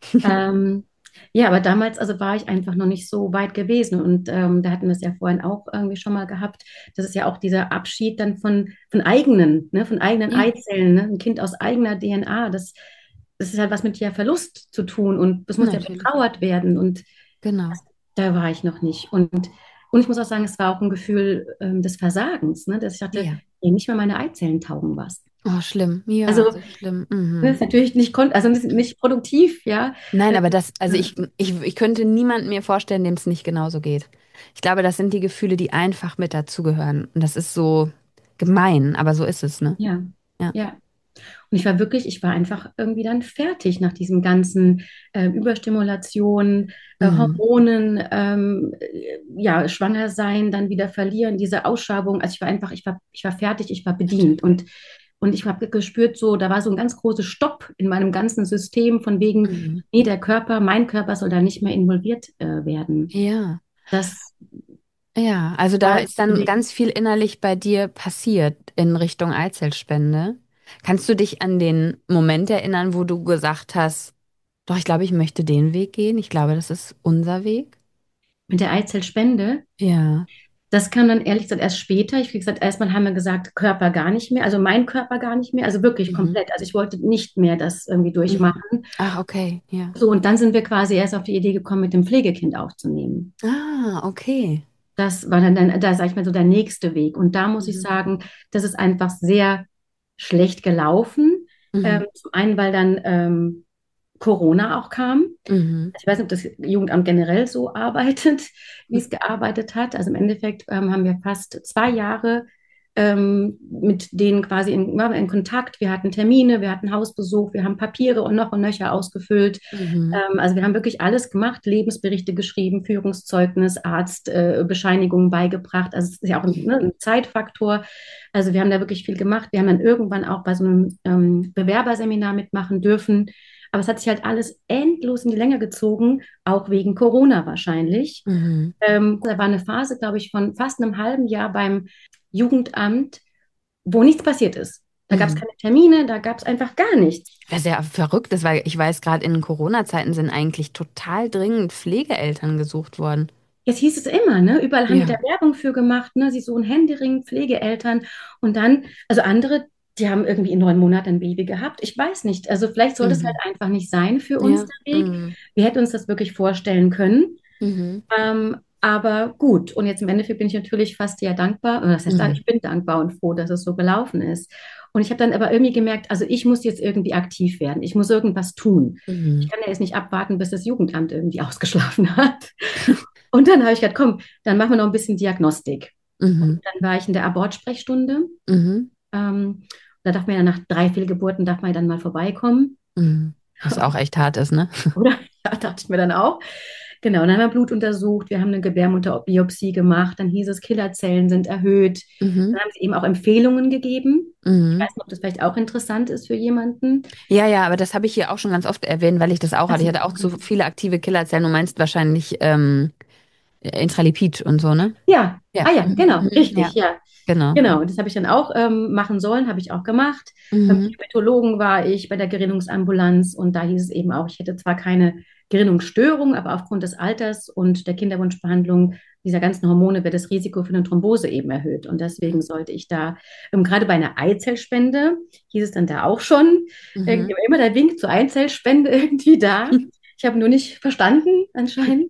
Ähm, ja, aber damals, also war ich einfach noch nicht so weit gewesen und ähm, da hatten wir es ja vorhin auch irgendwie schon mal gehabt. Das ist ja auch dieser Abschied dann von, von eigenen, ne, von eigenen Ja, Eizellen, ne, ein Kind aus eigener D N A. Das, das ist halt was mit ja Verlust zu tun und das muss ja natürlich. betrauert werden und Genau. da war ich noch nicht. Und, und ich muss auch sagen, es war auch ein Gefühl ähm, des Versagens, ne, dass ich dachte, Ja. nee, nicht mal meine Eizellen taugen was. Oh, schlimm. Ja, Also, so schlimm. ne, Mhm. ist natürlich nicht, kon also nicht, nicht produktiv, ja. Nein, Äh, aber das, also ja, ich, ich, ich könnte niemanden mir vorstellen, dem es nicht genauso geht. Ich glaube, das sind die Gefühle, die einfach mit dazugehören. Und das ist so gemein, aber so ist es, ne? ja. Ja. Ja. Und ich war wirklich, ich war einfach irgendwie dann fertig nach diesem ganzen äh, Überstimulation, äh, Mhm. Hormonen, ähm, äh, ja, schwanger sein, dann wieder verlieren, diese Ausschabung. Also ich war einfach, ich war, ich war fertig, ich war bedient. Natürlich. Und, und ich habe gespürt, so, da war so ein ganz großer Stopp in meinem ganzen System von wegen, Mhm. nee, der Körper, mein Körper soll da nicht mehr involviert äh, werden. Ja. Das Ja, also da war ist dann ganz viel innerlich bei dir passiert in Richtung Eizellspende. Kannst du dich an den Moment erinnern, wo du gesagt hast, doch, ich glaube, ich möchte den Weg gehen. Ich glaube, das ist unser Weg. mit der Eizellspende. Ja. Das kam dann ehrlich gesagt erst später. Ich, wie gesagt, erstmal haben wir gesagt, Körper gar nicht mehr, also mein Körper gar nicht mehr, also wirklich Mhm. komplett. Also ich wollte nicht mehr das irgendwie Mhm. durchmachen. Ach, okay, ja. So, und dann sind wir quasi erst auf die Idee gekommen, mit dem Pflegekind aufzunehmen. Ah, okay. Das war dann, dann da sage ich mal so der nächste Weg. Und da muss ich Mhm. sagen, das ist einfach sehr schlecht gelaufen. Ähm, Mhm. zum einen, weil dann ähm, Corona auch kam. Mhm. Ich weiß nicht, ob das Jugendamt generell so arbeitet, wie es gearbeitet hat. Also im Endeffekt ähm, haben wir fast zwei Jahre ähm, mit denen quasi in, waren wir in Kontakt. Wir hatten Termine, wir hatten Hausbesuch, wir haben Papiere und noch und nöcher ausgefüllt. Mhm. Ähm, also wir haben wirklich alles gemacht, Lebensberichte geschrieben, Führungszeugnis, Arztbescheinigungen äh, Bescheinigungen beigebracht. Also es ist ja auch ein, ne, ein Zeitfaktor. Also wir haben da wirklich viel gemacht. Wir haben dann irgendwann auch bei so einem ähm, Bewerberseminar mitmachen dürfen. Aber es hat sich halt alles endlos in die Länge gezogen, auch wegen Corona wahrscheinlich. Mhm. Ähm, da war eine Phase, glaube ich, von fast einem halben Jahr beim Jugendamt, wo nichts passiert ist. Da gab es Mhm. keine Termine, da gab es einfach gar nichts. Was ja verrückt ist, weil ich weiß, gerade in Corona-Zeiten sind eigentlich total dringend Pflegeeltern gesucht worden. Jetzt hieß es immer, ne? Überall haben die da Ja. Werbung für gemacht, ne? Sie suchen Händering, Pflegeeltern und dann, also andere, die haben irgendwie in neun Monaten ein Baby gehabt. Ich weiß nicht. Also vielleicht sollte es halt Mhm. einfach nicht sein für uns Ja. der Weg. Mhm. Wir hätten uns das wirklich vorstellen können. Mhm. Ähm, Aber gut, und jetzt im Endeffekt bin ich natürlich fast ja dankbar, oder das heißt, Mhm. ich bin dankbar und froh, dass es so gelaufen ist. Und ich habe dann aber irgendwie gemerkt, also ich muss jetzt irgendwie aktiv werden. Ich muss irgendwas tun. Ich Mhm. kann ja jetzt nicht abwarten, bis das Jugendamt irgendwie ausgeschlafen hat. Und dann habe ich gedacht, komm, dann machen wir noch ein bisschen Diagnostik. Und Mhm. dann war ich in der Abortsprechstunde. Mhm. Ähm, da darf man ja nach drei Fehlgeburten, darf man ja dann mal vorbeikommen. Mhm. Was auch echt hart ist, ne? Oder? Ja, dachte ich mir dann auch. Genau, dann haben wir Blut untersucht, wir haben eine Gebärmutterbiopsie gemacht, dann hieß es, Killerzellen sind erhöht. Dann Mhm. haben sie eben auch Empfehlungen gegeben. Ich Mhm. weiß nicht, ob das vielleicht auch interessant ist für jemanden. Ja, ja, aber das habe ich hier auch schon ganz oft erwähnt, weil ich das auch hatte. Ich Also, hatte auch zu viele aktive Killerzellen. Du meinst wahrscheinlich ähm, Intralipid und so, ne? ja, Ja. ah ja, Mhm. genau, Mhm. richtig, Ja, ja. genau. Genau, das habe ich dann auch ähm, machen sollen, habe ich auch gemacht. Beim Mhm. Diabetologen war ich bei der Gerinnungsambulanz und da hieß es eben auch, ich hätte zwar keine Gerinnungsstörung, aber aufgrund des Alters und der Kinderwunschbehandlung dieser ganzen Hormone wird das Risiko für eine Thrombose eben erhöht. Und deswegen sollte ich da, ähm, gerade bei einer Eizellspende, hieß es dann da auch schon, äh, Mhm. immer der Wink zur Eizellspende irgendwie da. Ich habe nur nicht verstanden, anscheinend.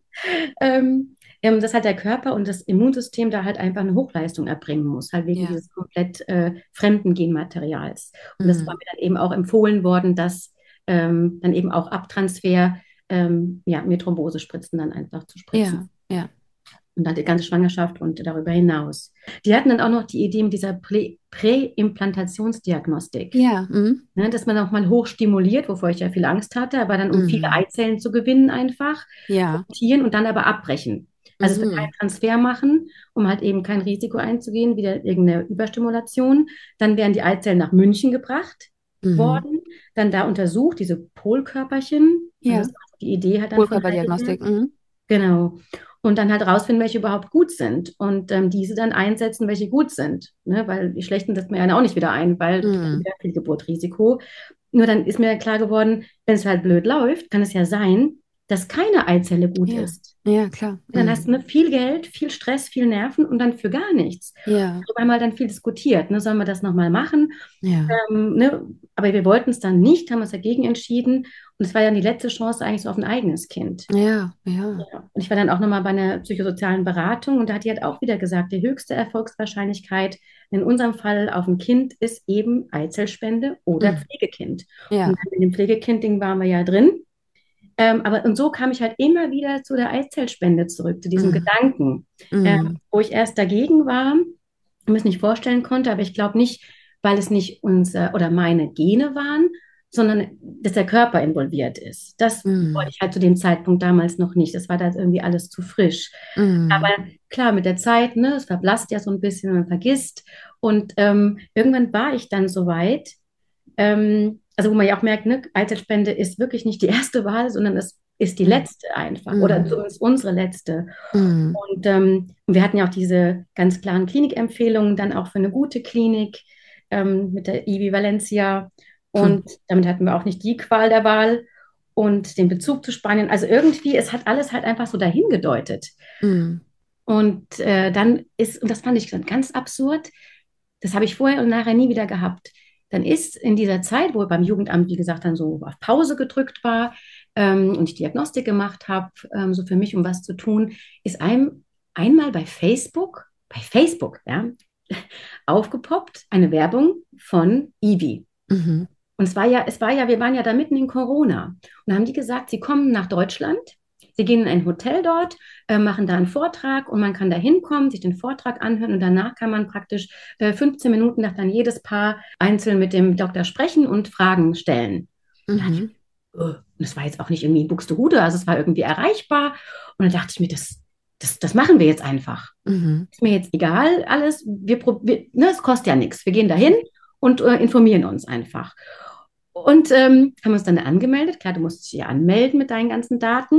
Ähm, ähm, dass halt der Körper und das Immunsystem da halt einfach eine Hochleistung erbringen muss, halt wegen Ja. dieses komplett äh, fremden Genmaterials. Und das war Mhm. mir dann eben auch empfohlen worden, dass ähm, dann eben auch Abtransfer, ähm, ja, mir Thrombosespritzen dann einfach zu spritzen. Ja, ja. Und dann die ganze Schwangerschaft und darüber hinaus. Die hatten dann auch noch die Idee mit dieser Prä Präimplantationsdiagnostik. Ja. Mhm. Ne, dass man auch mal hochstimuliert, wovor ich ja viel Angst hatte, aber dann um viele Mhm. Eizellen zu gewinnen einfach, Ja. Tieren und dann aber abbrechen. Also für keinen Mhm. Transfer machen, um halt eben kein Risiko einzugehen, wieder irgendeine Überstimulation. Dann werden die Eizellen nach München gebracht Mhm. worden, dann da untersucht, diese Polkörperchen. Also Ja. das war die Idee halt dann von Heidelberg. Hohlkörperdiagnostik. Mhm. Genau. Und dann halt rausfinden, welche überhaupt gut sind. Und ähm, diese dann einsetzen, welche gut sind. Ne? Weil die schlechten setzt man ja auch nicht wieder ein, weil dann Mhm. wieder viel Geburtrisiko. Nur dann ist mir klar geworden, wenn es halt blöd läuft, kann es ja sein, dass keine Eizelle gut Ja. ist. Ja, klar. Dann hast du Mhm. ne, viel Geld, viel Stress, viel Nerven und dann für gar nichts. Ja. Darüber haben wir dann viel diskutiert. Ne? Sollen wir das nochmal machen? Ja. Ähm, ne? Aber wir wollten es dann nicht, haben uns dagegen entschieden. Und es war dann die letzte Chance eigentlich so auf ein eigenes Kind. Ja. Ja. Ja. Und ich war dann auch nochmal bei einer psychosozialen Beratung und da hat die halt auch wieder gesagt, die höchste Erfolgswahrscheinlichkeit in unserem Fall auf ein Kind ist eben Eizellspende oder Mhm. Pflegekind. Und Ja. dann mit dem Pflegekind-Ding waren wir ja drin. Ähm, aber und so kam ich halt immer wieder zu der Eizellspende zurück, zu diesem Mhm. Gedanken, ähm, Mhm. wo ich erst dagegen war, mir es nicht vorstellen konnte, aber ich glaube nicht, weil es nicht unser oder meine Gene waren, sondern dass der Körper involviert ist. Das wollte Mhm. ich halt zu dem Zeitpunkt damals noch nicht. Das war da irgendwie alles zu frisch. Mhm. Aber klar, mit der Zeit, ne, es verblasst ja so ein bisschen, man vergisst. Und ähm, irgendwann war ich dann so weit, ähm, also wo man ja auch merkt, ne, Eizellspende ist wirklich nicht die erste Wahl, sondern es ist die Mhm. letzte einfach oder Mhm. zumindest unsere letzte. Mhm. Und ähm, wir hatten ja auch diese ganz klaren Klinikempfehlungen, dann auch für eine gute Klinik ähm, mit der I V I Valencia. Mhm. Und damit hatten wir auch nicht die Qual der Wahl und den Bezug zu Spanien. Also irgendwie, es hat alles halt einfach so dahin gedeutet. Mhm. Und äh, dann ist, und das fand ich dann ganz absurd, das habe ich vorher und nachher nie wieder gehabt. Dann ist in dieser Zeit, wo beim Jugendamt, wie gesagt, dann so auf Pause gedrückt war ähm, und ich Diagnostik gemacht habe, ähm, so für mich, um was zu tun, ist einem einmal bei Facebook, bei Facebook, ja, aufgepoppt eine Werbung von Ivi. Mhm. Und es war ja, es war ja, wir waren ja da mitten in Corona. Und da haben die gesagt, sie kommen nach Deutschland, sie gehen in ein Hotel dort, äh, machen da einen Vortrag und man kann da hinkommen, sich den Vortrag anhören und danach kann man praktisch äh, fünfzehn Minuten nach dann jedes Paar einzeln mit dem Doktor sprechen und Fragen stellen. Und da dachte Mhm. ich, äh, das war jetzt auch nicht irgendwie in Buxtehude, also es war irgendwie erreichbar. Und dann dachte ich mir, das, das, das machen wir jetzt einfach. Mhm. Ist mir jetzt egal, alles. Wir, wir, ne, es kostet ja nichts. Wir gehen dahin und äh, informieren uns einfach. Und ähm, haben uns dann angemeldet. Klar, du musst dich ja anmelden mit deinen ganzen Daten.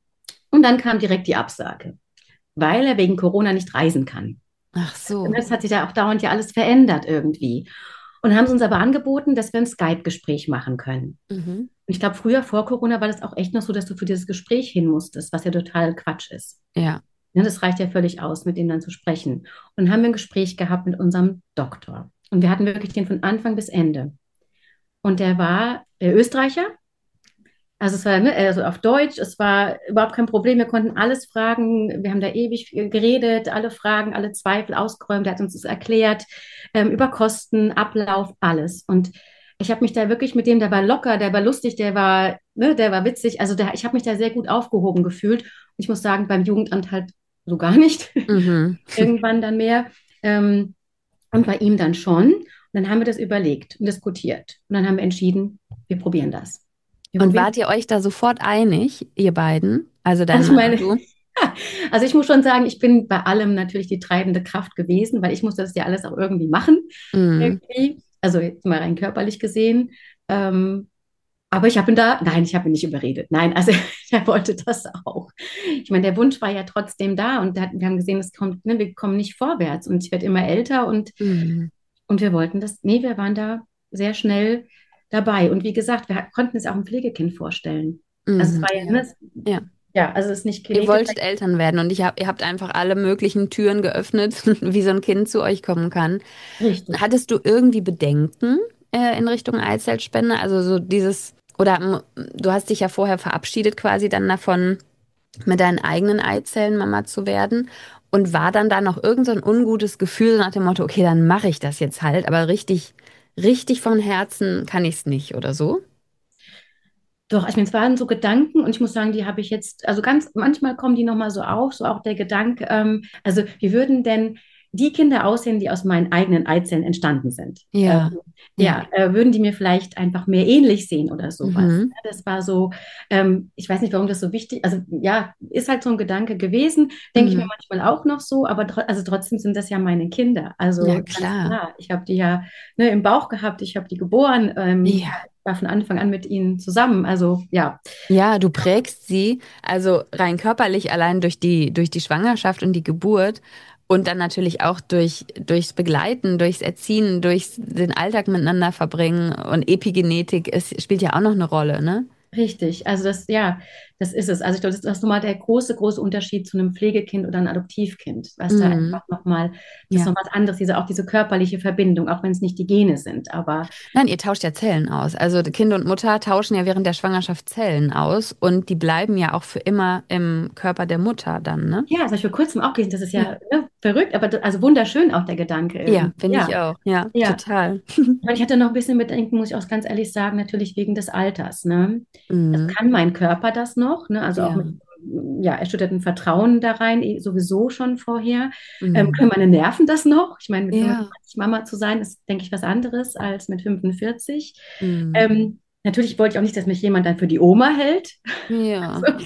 Und dann kam direkt die Absage, weil er wegen Corona nicht reisen kann. Ach Und so. das hat sich ja auch dauernd ja alles verändert irgendwie. Und haben sie uns aber angeboten, dass wir ein Skype-Gespräch machen können. Mhm. Und ich glaube, früher vor Corona war das auch echt noch so, dass du für dieses Gespräch hin musstest, was ja total Quatsch ist. Ja. Ja, das reicht ja völlig aus, mit ihm dann zu sprechen. Und dann haben wir ein Gespräch gehabt mit unserem Doktor. Und wir hatten wirklich den von Anfang bis Ende. Und der war der Österreicher, Also es war, ne, also auf Deutsch, es war überhaupt kein Problem. Wir konnten alles fragen. Wir haben da ewig geredet, alle Fragen, alle Zweifel ausgeräumt. Er hat uns das erklärt, ähm, über Kosten, Ablauf, alles. Und ich habe mich da wirklich mit dem, der war locker, der war lustig, der war, ne, der war witzig. Also der, ich habe mich da sehr gut aufgehoben gefühlt. Und ich muss sagen, beim Jugendamt halt so gar nicht. Mhm. Irgendwann dann mehr. Ähm, und bei ihm dann schon. Und dann haben wir das überlegt und diskutiert. Und dann haben wir entschieden, wir probieren das. Wir Und probieren. wart ihr euch da sofort einig, ihr beiden? Also dein Also ich Mann und meine, du? also ich muss schon sagen, ich bin bei allem natürlich die treibende Kraft gewesen, weil ich musste das ja alles auch irgendwie machen, Mhm. irgendwie. Also jetzt mal rein körperlich gesehen. Ähm, aber ich habe ihn da, nein, ich habe ihn nicht überredet. Nein, also er wollte das auch. Ich meine, der Wunsch war ja trotzdem da und der, wir haben gesehen, es kommt, ne, wir kommen nicht vorwärts und ich werde immer älter und, Mhm. und wir wollten das, nee, wir waren da sehr schnell dabei. Und wie gesagt, wir konnten es auch ein Pflegekind vorstellen. Also es Mhm. war ja, Ja. ne, Ja. ja, also es ist nicht Ihr genetischer. wolltet Eltern werden und ich hab, ihr habt einfach alle möglichen Türen geöffnet, wie so ein Kind zu euch kommen kann. Richtig. Hattest du irgendwie Bedenken äh, in Richtung Eizellspende? Also so dieses, oder m, du hast dich ja vorher verabschiedet quasi dann davon, mit deinen eigenen Eizellen Mama zu werden. Und war dann da noch irgend so ein ungutes Gefühl so nach dem Motto, okay, dann mache ich das jetzt halt, aber richtig, richtig von Herzen kann ich es nicht oder so? Doch, ich meine, es waren so Gedanken und ich muss sagen, die habe ich jetzt, also ganz manchmal kommen die nochmal so auf, so auch der Gedanke, ähm, also wie würden denn die Kinder aussehen, die aus meinen eigenen Eizellen entstanden sind? Ähm, Ja, ja. ja, äh, würden die mir vielleicht einfach mehr ähnlich sehen oder sowas? Mhm. Das war so, ähm, ich weiß nicht, warum das so wichtig, also ja, ist halt so ein Gedanke gewesen, denke ich mir Mhm. manchmal auch noch so, aber tro also trotzdem sind das ja meine Kinder. Ja, Also ganz klar. klar, ich habe die ja ne, im Bauch gehabt, ich habe die geboren, ähm, Ja. war von Anfang an mit ihnen zusammen. Also ja, Ja, du prägst sie, also rein körperlich allein durch die, durch die Schwangerschaft und die Geburt und dann natürlich auch durch, durchs Begleiten, durchs Erziehen, durchs den Alltag miteinander verbringen und Epigenetik, es spielt ja auch noch eine Rolle, ne? richtig. Also das, ja, das ist es. Also ich glaube, das ist nochmal der große, große Unterschied zu einem Pflegekind oder einem Adoptivkind, was da Mhm. einfach nochmal, das ist Ja. noch was anderes, diese, auch diese körperliche Verbindung, auch wenn es nicht die Gene sind. Aber Nein, ihr tauscht ja Zellen aus. Also Kind und Mutter tauschen ja während der Schwangerschaft Zellen aus und die bleiben ja auch für immer im Körper der Mutter dann, ne? ja, das habe ich vor kurzem auch gelesen, das ist Ja. ja ne, verrückt, aber das, also wunderschön auch der Gedanke Ja, irgendwie. finde ich Ja, auch. Ja, ja. total. Und ich hatte noch ein bisschen Bedenken, muss ich auch ganz ehrlich sagen, natürlich wegen des Alters. Ne? Also Mhm. kann mein Körper das noch? Ne? Also auch Ja. mit ja, erschüttertem Vertrauen da rein, eh sowieso schon vorher. Ähm, können Mhm. meine Nerven das noch? Ich meine, mit Ja. fünfundzwanzig Mama zu sein, ist, denke ich, was anderes als mit fünfundvierzig. Mhm. Ähm, natürlich wollte ich auch nicht, dass mich jemand dann für die Oma hält. Ja. Also,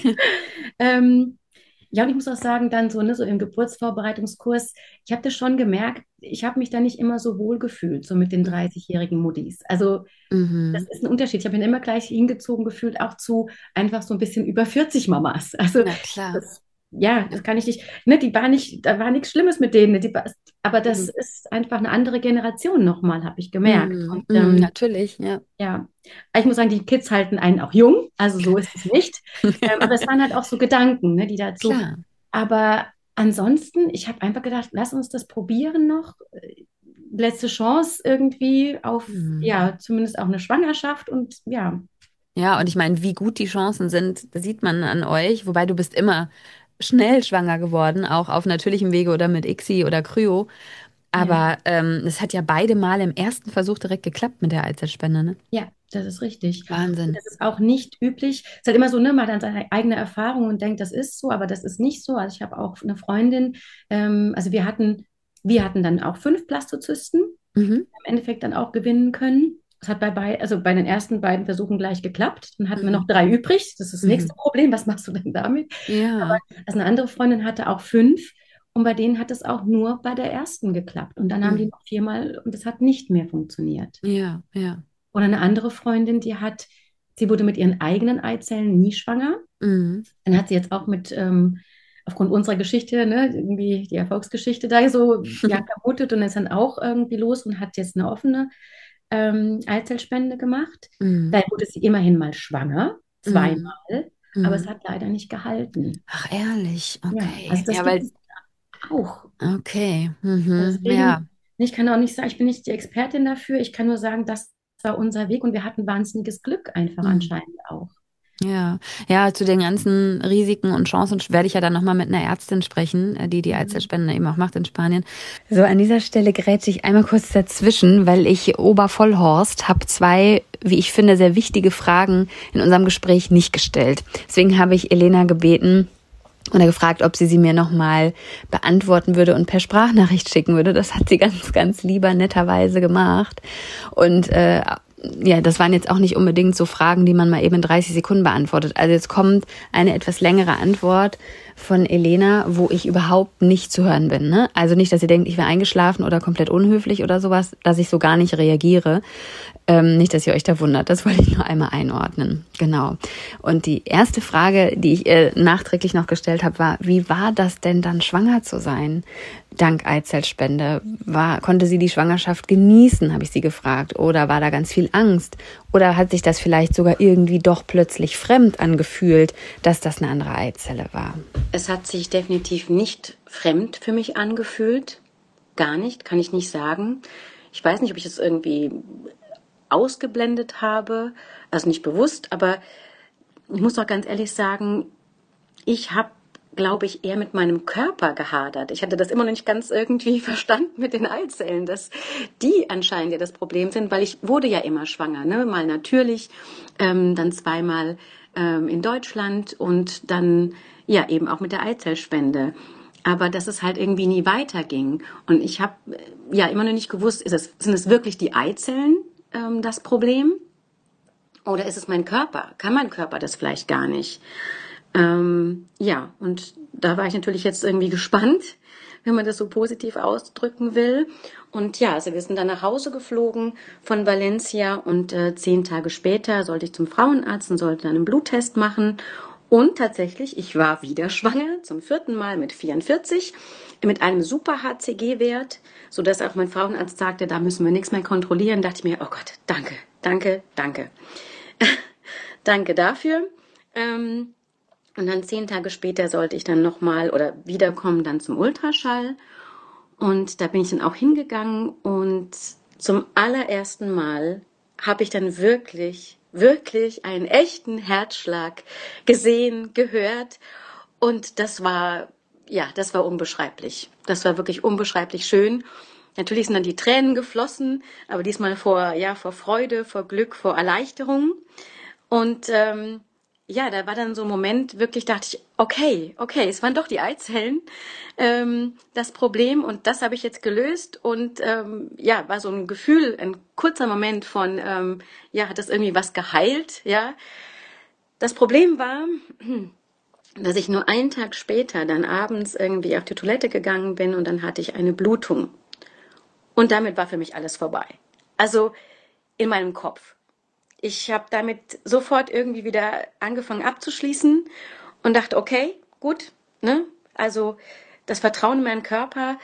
ähm, ja, und ich muss auch sagen, dann so, ne, so im Geburtsvorbereitungskurs, ich habe das schon gemerkt, ich habe mich da nicht immer so wohl gefühlt, so mit den dreißig-jährigen Muddis. Also das Mhm. ist ein Unterschied. Ich habe ihn immer gleich hingezogen gefühlt, auch zu einfach so ein bisschen über vierzig Mamas. Also Na klar. das, ja, Ja. das kann ich nicht, ne, die war nicht, da war nichts Schlimmes mit denen, ne, die, war- aber das Mhm. ist einfach eine andere Generation nochmal, habe ich gemerkt. Mhm. Und Mhm. ähm, Natürlich, ja. ja, ich muss sagen, die Kids halten einen auch jung, also so ist es nicht. Ähm, aber es waren halt auch so Gedanken, ne, die dazu. Klar. Aber ansonsten, ich habe einfach gedacht, lass uns das probieren noch. Letzte Chance irgendwie auf, Mhm. ja, zumindest auch eine Schwangerschaft und ja, Ja, und ich meine, wie gut die Chancen sind, das sieht man an euch. Wobei du bist immer schnell schwanger geworden, auch auf natürlichem Wege oder mit ICSI oder Kryo. ja, Aber ähm, es hat ja beide Mal im ersten Versuch direkt geklappt mit der Eizellspende, ne? ja, das ist richtig. Und Wahnsinn. das ist auch nicht üblich. Es ist halt immer so, ne, man hat dann seine eigene Erfahrung und denkt, das ist so, aber das ist nicht so. Also ich habe auch eine Freundin, ähm, also wir hatten, wir hatten dann auch fünf Blastozysten, Mhm. im Endeffekt dann auch gewinnen können. Es hat bei, bei, also bei den ersten beiden Versuchen gleich geklappt. Dann hatten wir Mhm. noch drei übrig. Das ist das nächste Mhm. Problem. Was machst du denn damit? Aber Ja. also eine andere Freundin hatte auch fünf und bei denen hat es auch nur bei der ersten geklappt. Und dann haben die Mhm. noch viermal und es hat nicht mehr funktioniert. Ja, ja. Oder eine andere Freundin, die hat, sie wurde mit ihren eigenen Eizellen nie schwanger. Mhm. Dann hat sie jetzt auch mit, ähm, aufgrund unserer Geschichte, ne, irgendwie die Erfolgsgeschichte da so ja, vermutet und ist dann auch irgendwie los und hat jetzt eine offene ähm, Eizellspende gemacht. Mhm. Da wurde sie immerhin mal schwanger, Mhm. zweimal, aber es Mhm. hat leider nicht gehalten. Ach, ehrlich, Ja, also okay. das Ja, gibt weil, es auch. okay. Mhm. Ja. Deswegen, ich kann auch nicht sagen, ich bin nicht die Expertin dafür. Ich kann nur sagen, das war unser Weg und wir hatten wahnsinniges Glück einfach Mhm. anscheinend auch. Ja, ja, zu den ganzen Risiken und Chancen werde ich ja dann nochmal mit einer Ärztin sprechen, äh, die die Mhm. Eizellspende eben auch macht in Spanien. So, an dieser Stelle grätsche ich einmal kurz dazwischen, weil ich Obervollhorst habe zwei, wie ich finde, sehr wichtige Fragen in unserem Gespräch nicht gestellt. Deswegen habe ich Elena gebeten, oder gefragt, ob sie sie mir nochmal beantworten würde und per Sprachnachricht schicken würde. Das hat sie ganz, ganz lieber netterweise gemacht. Und äh, ja, das waren jetzt auch nicht unbedingt so Fragen, die man mal eben in dreißig Sekunden beantwortet. Also jetzt kommt eine etwas längere Antwort von Elena, wo ich überhaupt nicht zu hören bin. Ne? Also nicht, dass ihr denkt, ich wäre eingeschlafen oder komplett unhöflich oder sowas, dass ich so gar nicht reagiere. Ähm, nicht, dass ihr euch da wundert. Das wollte ich nur einmal einordnen. Genau. Und die erste Frage, die ich äh, nachträglich noch gestellt habe, war, wie war das denn dann, schwanger zu sein? Dank Eizellspende. War, konnte sie die Schwangerschaft genießen, habe ich sie gefragt. Oder war da ganz viel Angst? Oder hat sich das vielleicht sogar irgendwie doch plötzlich fremd angefühlt, dass das eine andere Eizelle war? Es hat sich definitiv nicht fremd für mich angefühlt. Gar nicht, kann ich nicht sagen. Ich weiß nicht, ob ich es irgendwie ausgeblendet habe, also nicht bewusst, aber ich muss auch ganz ehrlich sagen, ich habe, glaube ich, eher mit meinem Körper gehadert. Ich hatte das immer noch nicht ganz irgendwie verstanden mit den Eizellen, dass die anscheinend ja das Problem sind, weil ich wurde ja immer schwanger, ne? Mal natürlich, ähm, dann zweimal ähm, in Deutschland und dann ja eben auch mit der Eizellspende. Aber dass es halt irgendwie nie weiterging. Und ich habe ja immer noch nicht gewusst, ist es, sind es wirklich die Eizellen ähm, das Problem? Oder ist es mein Körper? Kann mein Körper das vielleicht gar nicht? Ähm, ja, und da war ich natürlich jetzt irgendwie gespannt, wenn man das so positiv ausdrücken will. Und ja, also wir sind dann nach Hause geflogen von Valencia und äh, zehn Tage später sollte ich zum Frauenarzt und sollte dann einen Bluttest machen. Und tatsächlich, ich war wieder schwanger, zum vierten Mal mit vierundvierzig, mit einem super H C G-Wert, sodass auch mein Frauenarzt sagte, da müssen wir nichts mehr kontrollieren. Da dachte ich mir, oh Gott, danke, danke, danke. Danke dafür. Ähm, und dann zehn Tage später sollte ich dann nochmal oder wiederkommen dann zum Ultraschall. Und da bin ich dann auch hingegangen und zum allerersten Mal habe ich dann wirklich, wirklich einen echten Herzschlag gesehen, gehört. Und das war, ja, das war unbeschreiblich. Das war wirklich unbeschreiblich schön. Natürlich sind dann die Tränen geflossen, aber diesmal vor, ja, vor Freude, vor Glück, vor Erleichterung. Und ähm, ja, da war dann so ein Moment, wirklich dachte ich, okay, okay, es waren doch die Eizellen ähm, das Problem und das habe ich jetzt gelöst und ähm, ja, war so ein Gefühl, ein kurzer Moment von, ähm, ja, hat das irgendwie was geheilt, ja. Das Problem war, dass ich nur einen Tag später dann abends irgendwie auf die Toilette gegangen bin und dann hatte ich eine Blutung. Und damit war für mich alles vorbei. Also in meinem Kopf. Ich habe damit sofort irgendwie wieder angefangen abzuschließen und dachte, okay, gut, ne? Also das Vertrauen in meinen Körper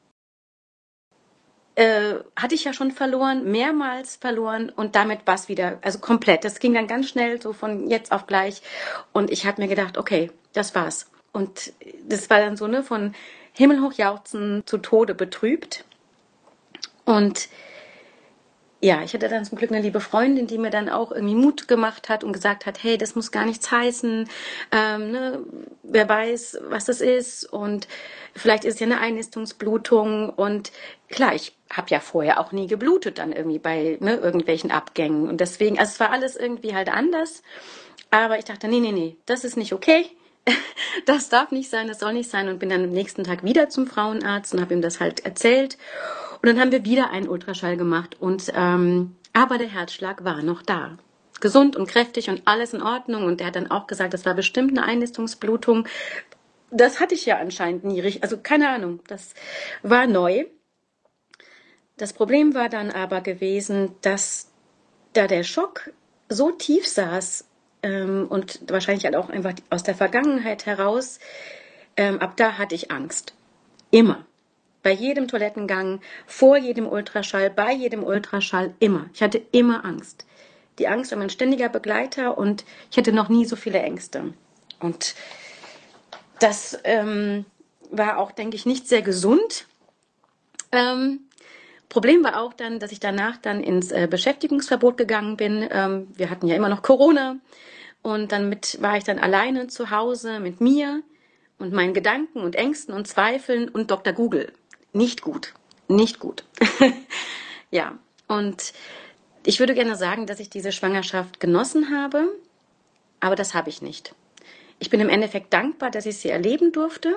äh, hatte ich ja schon verloren, mehrmals verloren und damit war es wieder, also komplett. Das ging dann ganz schnell, so von jetzt auf gleich. Und ich habe mir gedacht, okay, das war's. Und das war dann so, ne, von himmelhoch jauchzen zu Tode betrübt. Und ja, ich hatte dann zum Glück eine liebe Freundin, die mir dann auch irgendwie Mut gemacht hat und gesagt hat, hey, das muss gar nichts heißen, ähm, ne, wer weiß, was das ist und vielleicht ist es ja eine Einnistungsblutung und klar, ich habe ja vorher auch nie geblutet dann irgendwie bei ne, irgendwelchen Abgängen und deswegen, also es war alles irgendwie halt anders, aber ich dachte, nee, nee, nee, das ist nicht okay. Das darf nicht sein, das soll nicht sein und bin dann am nächsten Tag wieder zum Frauenarzt und habe ihm das halt erzählt. Und dann haben wir wieder einen Ultraschall gemacht und ähm, aber der Herzschlag war noch da. Gesund und kräftig und alles in Ordnung. Und der hat dann auch gesagt, das war bestimmt eine Einnistungsblutung. Das hatte ich ja anscheinend nie richtig. Also keine Ahnung, das war neu. Das Problem war dann aber gewesen, dass da der Schock so tief saß ähm, und wahrscheinlich halt auch einfach aus der Vergangenheit heraus, ähm, ab da hatte ich Angst. Immer. Bei jedem Toilettengang, vor jedem Ultraschall, bei jedem Ultraschall, immer. Ich hatte immer Angst. Die Angst war mein ständiger Begleiter und ich hatte noch nie so viele Ängste. Und das ähm, war auch, denke ich, nicht sehr gesund. Ähm, Problem war auch dann, dass ich danach dann ins äh, Beschäftigungsverbot gegangen bin. Ähm, wir hatten ja immer noch Corona Und damit war ich dann alleine zu Hause mit mir und meinen Gedanken und Ängsten und Zweifeln und Doktor Google. Nicht gut, nicht gut. Ja, und ich würde gerne sagen, dass ich diese Schwangerschaft genossen habe, aber das habe ich nicht. Ich bin im Endeffekt dankbar, dass ich sie erleben durfte,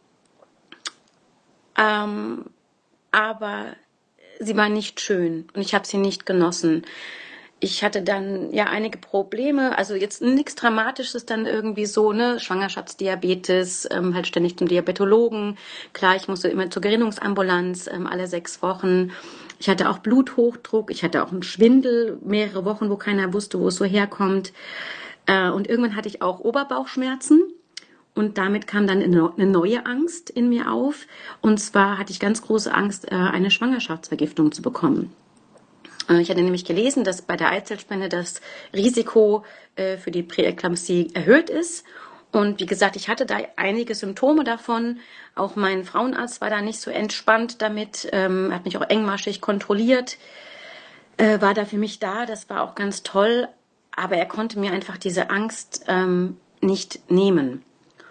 ähm, aber sie war nicht schön und ich habe sie nicht genossen. Ich hatte dann ja einige Probleme, also jetzt nichts Dramatisches dann irgendwie so, ne, Schwangerschaftsdiabetes, ähm, halt ständig zum Diabetologen. Klar, ich musste immer zur Gerinnungsambulanz, ähm, alle sechs Wochen. Ich hatte auch Bluthochdruck, ich hatte auch einen Schwindel, mehrere Wochen, wo keiner wusste, wo es so herkommt. Äh, und irgendwann hatte ich auch Oberbauchschmerzen. Und damit kam dann eine neue Angst in mir auf. Und zwar hatte ich ganz große Angst, eine Schwangerschaftsvergiftung zu bekommen. Ich hatte nämlich gelesen, dass bei der Eizellspende das Risiko für die Präeklampsie erhöht ist. Und wie gesagt, ich hatte da einige Symptome davon. Auch mein Frauenarzt war da nicht so entspannt damit, ähm, hat mich auch engmaschig kontrolliert, äh, war da für mich da. Das war auch ganz toll. Aber er konnte mir einfach diese Angst ähm, nicht nehmen.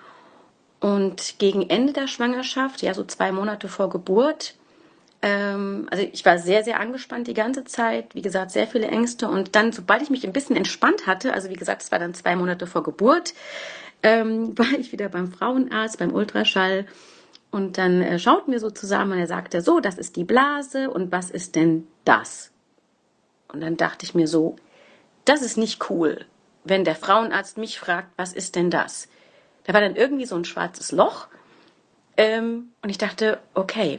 Und gegen Ende der Schwangerschaft, ja so zwei Monate vor Geburt, ähm, also ich war sehr, sehr angespannt die ganze Zeit, wie gesagt, sehr viele Ängste. Und dann, sobald ich mich ein bisschen entspannt hatte, also wie gesagt, es war dann zwei Monate vor Geburt, ähm, war ich wieder beim Frauenarzt, beim Ultraschall. Und dann äh, schauten wir so zusammen und er sagte, so, das ist die Blase und was ist denn das? Und dann dachte ich mir so, das ist nicht cool, wenn der Frauenarzt mich fragt, was ist denn das? Da war dann irgendwie so ein schwarzes Loch ähm, und ich dachte, okay.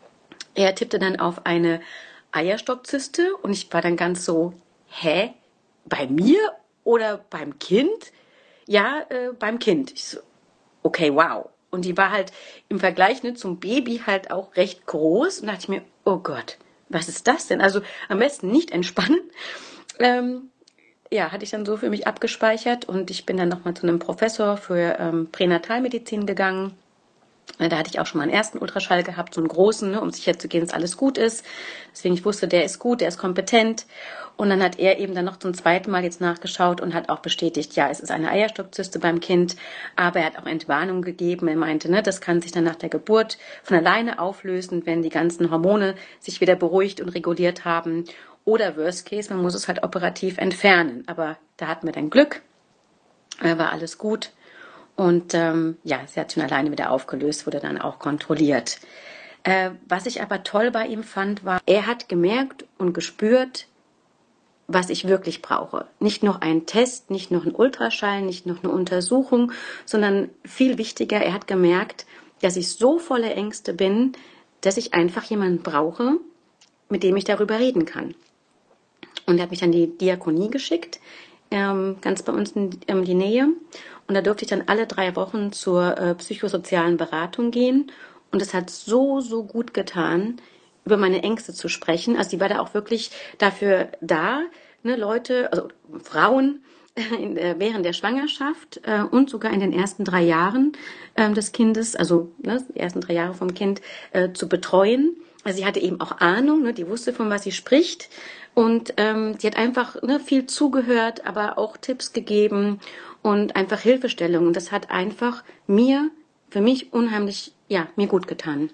Er tippte dann auf eine Eierstockzyste und ich war dann ganz so, hä? Bei mir oder beim Kind? Ja, äh, beim Kind. Ich so, okay, wow. Und die war halt im Vergleich ne, zum Baby halt auch recht groß und dachte ich mir, oh Gott, was ist das denn? Also am besten nicht entspannen. Ähm, ja, hatte ich dann so für mich abgespeichert und ich bin dann nochmal zu einem Professor für ähm, Pränatalmedizin gegangen. Da hatte ich auch schon mal einen ersten Ultraschall gehabt, so einen großen, ne, um sicher zu gehen, dass alles gut ist. Deswegen ich wusste, der ist gut, der ist kompetent. Und dann hat er eben dann noch zum zweiten Mal jetzt nachgeschaut und hat auch bestätigt, ja, es ist eine Eierstockzyste beim Kind. Aber er hat auch Entwarnung gegeben. Er meinte, ne, das kann sich dann nach der Geburt von alleine auflösen, wenn die ganzen Hormone sich wieder beruhigt und reguliert haben. Oder Worst Case, man muss es halt operativ entfernen. Aber da hatten wir dann Glück, äh, war alles gut. Und ähm, ja, sie hat schon alleine wieder aufgelöst, wurde dann auch kontrolliert. Äh, was ich aber toll bei ihm fand, war, er hat gemerkt und gespürt, was ich wirklich brauche. Nicht noch ein Test, nicht noch ein Ultraschall, nicht noch eine Untersuchung, sondern viel wichtiger, er hat gemerkt, dass ich so voller Ängste bin, dass ich einfach jemanden brauche, mit dem ich darüber reden kann. Und er hat mich dann die Diakonie geschickt, ähm, ganz bei uns in ähm, die Nähe. Und da durfte ich dann alle drei Wochen zur äh, psychosozialen Beratung gehen. Und es hat so, so gut getan, über meine Ängste zu sprechen. Also die war da auch wirklich dafür da, ne, Leute, also Frauen in, äh, während der Schwangerschaft äh, und sogar in den ersten drei Jahren äh, des Kindes, also ne, die ersten drei Jahre vom Kind, äh, zu betreuen. Also sie hatte eben auch Ahnung, ne, die wusste, von was sie spricht. Und ähm, sie hat einfach ne, viel zugehört, aber auch Tipps gegeben und einfach Hilfestellungen. Und das hat einfach mir, für mich unheimlich, ja, mir gut getan.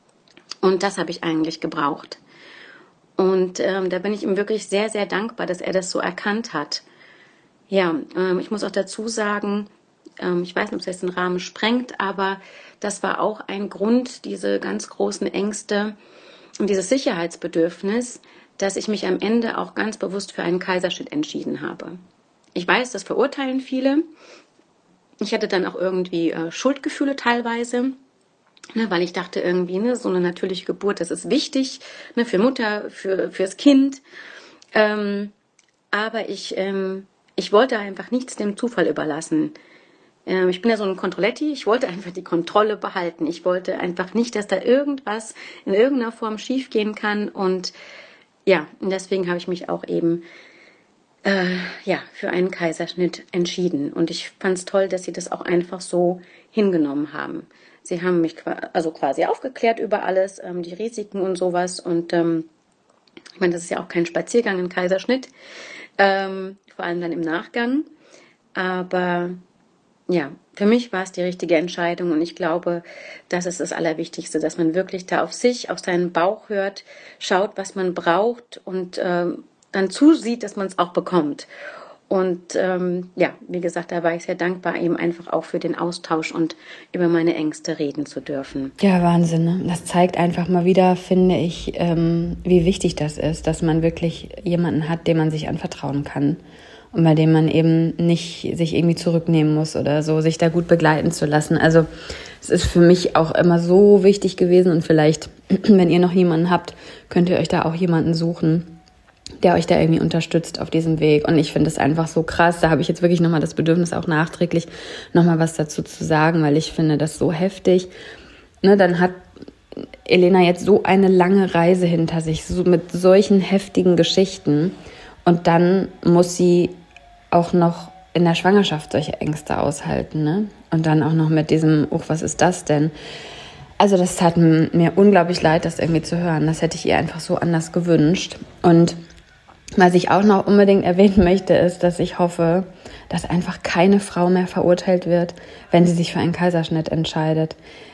Und das habe ich eigentlich gebraucht. Und ähm, da bin ich ihm wirklich sehr, sehr dankbar, dass er das so erkannt hat. Ja, ähm, ich muss auch dazu sagen, ähm, ich weiß nicht, ob es jetzt den Rahmen sprengt, aber das war auch ein Grund, diese ganz großen Ängste und dieses Sicherheitsbedürfnis, dass ich mich am Ende auch ganz bewusst für einen Kaiserschnitt entschieden habe. Ich weiß, das verurteilen viele. Ich hatte dann auch irgendwie äh, Schuldgefühle teilweise, ne, weil ich dachte irgendwie, ne, so eine natürliche Geburt, das ist wichtig, ne, für Mutter, für fürs Kind. Ähm, aber ich, ähm, ich wollte einfach nichts dem Zufall überlassen. Ähm, ich bin ja so ein Controletti, ich wollte einfach die Kontrolle behalten. Ich wollte einfach nicht, dass da irgendwas in irgendeiner Form schiefgehen kann und ja, und deswegen habe ich mich auch eben äh, ja, für einen Kaiserschnitt entschieden. Und ich fand es toll, dass sie das auch einfach so hingenommen haben. Sie haben mich also quasi aufgeklärt über alles, ähm, die Risiken und sowas. Und ähm, ich meine, das ist ja auch kein Spaziergang, ein Kaiserschnitt, ähm, vor allem dann im Nachgang. Aber ja, für mich war es die richtige Entscheidung und ich glaube, das ist das Allerwichtigste, dass man wirklich da auf sich, auf seinen Bauch hört, schaut, was man braucht und ähm, dann zusieht, dass man es auch bekommt. Und ähm, ja, wie gesagt, da war ich sehr dankbar, eben einfach auch für den Austausch und über meine Ängste reden zu dürfen. Ja, Wahnsinn. Ne? Das zeigt einfach mal wieder, finde ich, ähm, wie wichtig das ist, dass man wirklich jemanden hat, dem man sich anvertrauen kann. Und bei dem man eben nicht sich irgendwie zurücknehmen muss oder so, sich da gut begleiten zu lassen. Also es ist für mich auch immer so wichtig gewesen und vielleicht, wenn ihr noch jemanden habt, könnt ihr euch da auch jemanden suchen, der euch da irgendwie unterstützt auf diesem Weg. Und ich finde es einfach so krass. Da habe ich jetzt wirklich nochmal das Bedürfnis, auch nachträglich nochmal was dazu zu sagen, weil ich finde das so heftig. Ne, dann hat Elena jetzt so eine lange Reise hinter sich, so mit solchen heftigen Geschichten. Und dann muss sie auch noch in der Schwangerschaft solche Ängste aushalten, ne? Und dann auch noch mit diesem, oh, was ist das denn? Also das tat mir unglaublich leid, das irgendwie zu hören. Das hätte ich ihr einfach so anders gewünscht. Und was ich auch noch unbedingt erwähnen möchte, ist, dass ich hoffe, dass einfach keine Frau mehr verurteilt wird, wenn sie sich für einen Kaiserschnitt entscheidet.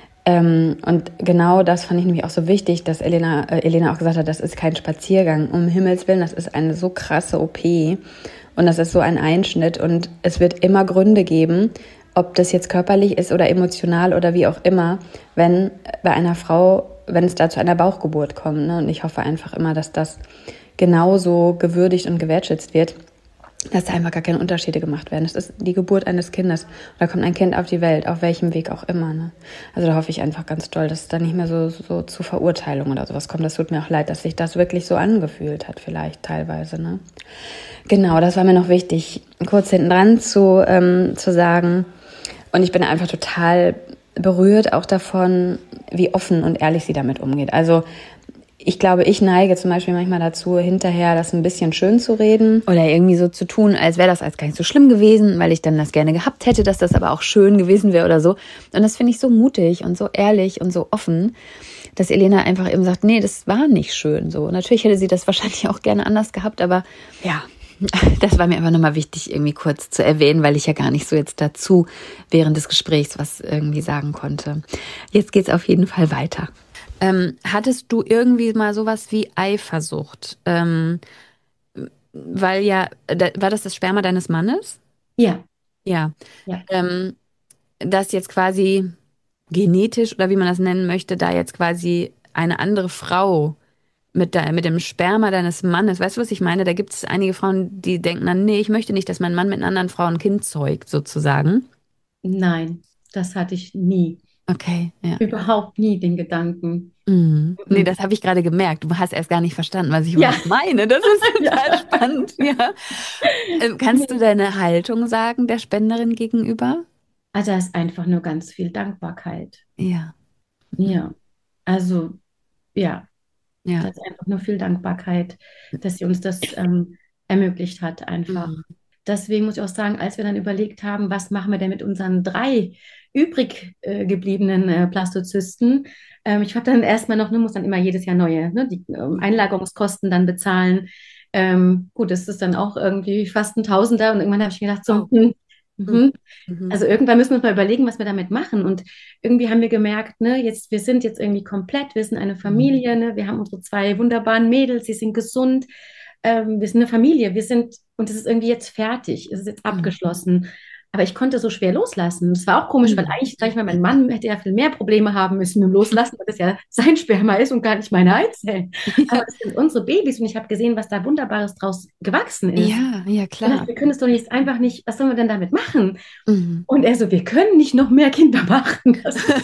Ähm, und genau das fand ich nämlich auch so wichtig, dass Elena, äh, Elena auch gesagt hat, das ist kein Spaziergang, um Himmels Willen, das ist eine so krasse O P und das ist so ein Einschnitt und es wird immer Gründe geben, ob das jetzt körperlich ist oder emotional oder wie auch immer, wenn bei einer Frau, wenn es da zu einer Bauchgeburt kommt. Ne? Und ich hoffe einfach immer, dass das genauso gewürdigt und gewertschätzt wird, dass da einfach gar keine Unterschiede gemacht werden. Es ist die Geburt eines Kindes. Und da kommt ein Kind auf die Welt, auf welchem Weg auch immer. Ne? Also da hoffe ich einfach ganz doll, dass es da nicht mehr so, so zu Verurteilung oder sowas kommt. Das tut mir auch leid, dass sich das wirklich so angefühlt hat, vielleicht teilweise. Ne? Genau, das war mir noch wichtig, kurz hinten dran zu, ähm, zu sagen. Und ich bin einfach total berührt auch davon, wie offen und ehrlich sie damit umgeht. Also ich glaube, ich neige zum Beispiel manchmal dazu, hinterher das ein bisschen schön zu reden oder irgendwie so zu tun, als wäre das als gar nicht so schlimm gewesen, weil ich dann das gerne gehabt hätte, dass das aber auch schön gewesen wäre oder so. Und das finde ich so mutig und so ehrlich und so offen, dass Elena einfach eben sagt, nee, das war nicht schön so. Natürlich hätte sie das wahrscheinlich auch gerne anders gehabt, aber ja, das war mir einfach nochmal wichtig, irgendwie kurz zu erwähnen, weil ich ja gar nicht so jetzt dazu während des Gesprächs was irgendwie sagen konnte. Jetzt geht's auf jeden Fall weiter. Ähm, hattest du irgendwie mal sowas wie Eifersucht? Ähm, weil ja, da, war das das Sperma deines Mannes? Ja, Ja. ja. Ähm, dass jetzt quasi genetisch oder wie man das nennen möchte, da jetzt quasi eine andere Frau mit, der, mit dem Sperma deines Mannes, weißt du, was ich meine? Da gibt es einige Frauen, die denken dann, nee, ich möchte nicht, dass mein Mann mit einer anderen Frau ein Kind zeugt, sozusagen. Nein, das hatte ich nie. Okay, ja. Überhaupt nie den Gedanken. Mhm. Nee, Mhm. das habe ich gerade gemerkt. Du hast erst gar nicht verstanden, was ich Ja, überhaupt meine. Das ist total ja. spannend, ja. Ähm, kannst du Nee. deine Haltung sagen der Spenderin gegenüber? Also da ist einfach nur ganz viel Dankbarkeit. Ja. Mhm. Ja, also ja, da Ja. ist einfach nur viel Dankbarkeit, dass sie uns das ähm, ermöglicht hat, einfach. Mhm. Deswegen muss ich auch sagen, als wir dann überlegt haben, was machen wir denn mit unseren drei übrig äh, gebliebenen äh, Blastozysten, ähm, ich habe dann erstmal noch, ne, muss dann immer jedes Jahr neue, ne, die ähm, Einlagerungskosten dann bezahlen. Ähm, gut, das ist dann auch irgendwie fast ein Tausender und irgendwann habe ich mir gedacht, so, Oh. hm, Mhm. mhm. Mhm. Also irgendwann müssen wir uns mal überlegen, was wir damit machen. Und irgendwie haben wir gemerkt, ne, jetzt, wir sind jetzt irgendwie komplett, wir sind eine Mhm. Familie, ne, wir haben unsere zwei wunderbaren Mädels, sie sind gesund, ähm, wir sind eine Familie, wir sind, und es ist irgendwie jetzt fertig, es ist jetzt Mhm. abgeschlossen. Aber ich konnte so schwer loslassen. Das war auch komisch, weil Mhm. eigentlich, sag ich mal, mein Mann hätte ja viel mehr Probleme haben müssen mit dem Loslassen, weil das ja sein Sperma ist und gar nicht meine Eizellen. Aber Ja, das sind unsere Babys und ich habe gesehen, was da Wunderbares draus gewachsen ist. ja, ja, Und dachte, klar. wir können es doch jetzt einfach nicht, was sollen wir denn damit machen? Mhm. Und er so, wir können nicht noch mehr Kinder machen. Das ist,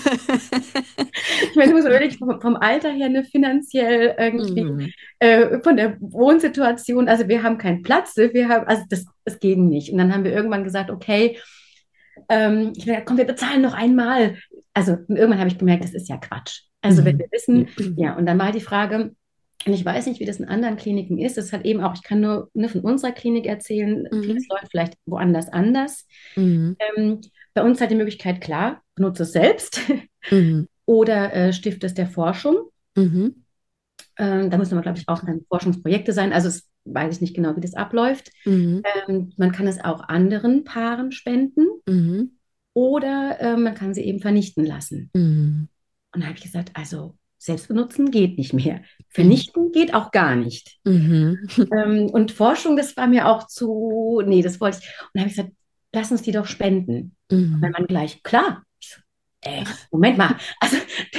ich meine, du musst überlegen, vom, vom Alter her, ne, finanziell irgendwie, Mhm. äh, von der Wohnsituation, also wir haben keinen Platz, ne, wir haben, also das, das ging nicht. Und dann haben wir irgendwann gesagt, okay, ähm, ich meine, komm, wir bezahlen noch einmal. Also irgendwann habe ich gemerkt, das ist ja Quatsch. Also wenn Mhm. wir wissen, ja, und dann war die Frage, und ich weiß nicht, wie das in anderen Kliniken ist. Das hat eben auch, ich kann nur ne, von unserer Klinik erzählen, vieles Mhm. läuft vielleicht woanders anders. Mhm. Ähm, bei uns hat die Möglichkeit, klar, benutze es selbst Mhm. oder äh, Stift es der Forschung. Mhm. Ähm, da müssen aber, glaube ich, auch dann Forschungsprojekte sein. Also es weiß ich nicht genau, wie das abläuft. Mhm. Ähm, man kann es auch anderen Paaren spenden Mhm. oder äh, man kann sie eben vernichten lassen. Mhm. Und da habe ich gesagt, also selbst benutzen geht nicht mehr. Mhm. Vernichten geht auch gar nicht. Mhm. Ähm, und Forschung, das war mir auch zu, nee, das wollte ich. Und da habe ich gesagt, lass uns die doch spenden. Und mein Mhm. Mann gleich, klar. Ich so, äh, Moment mal. Also,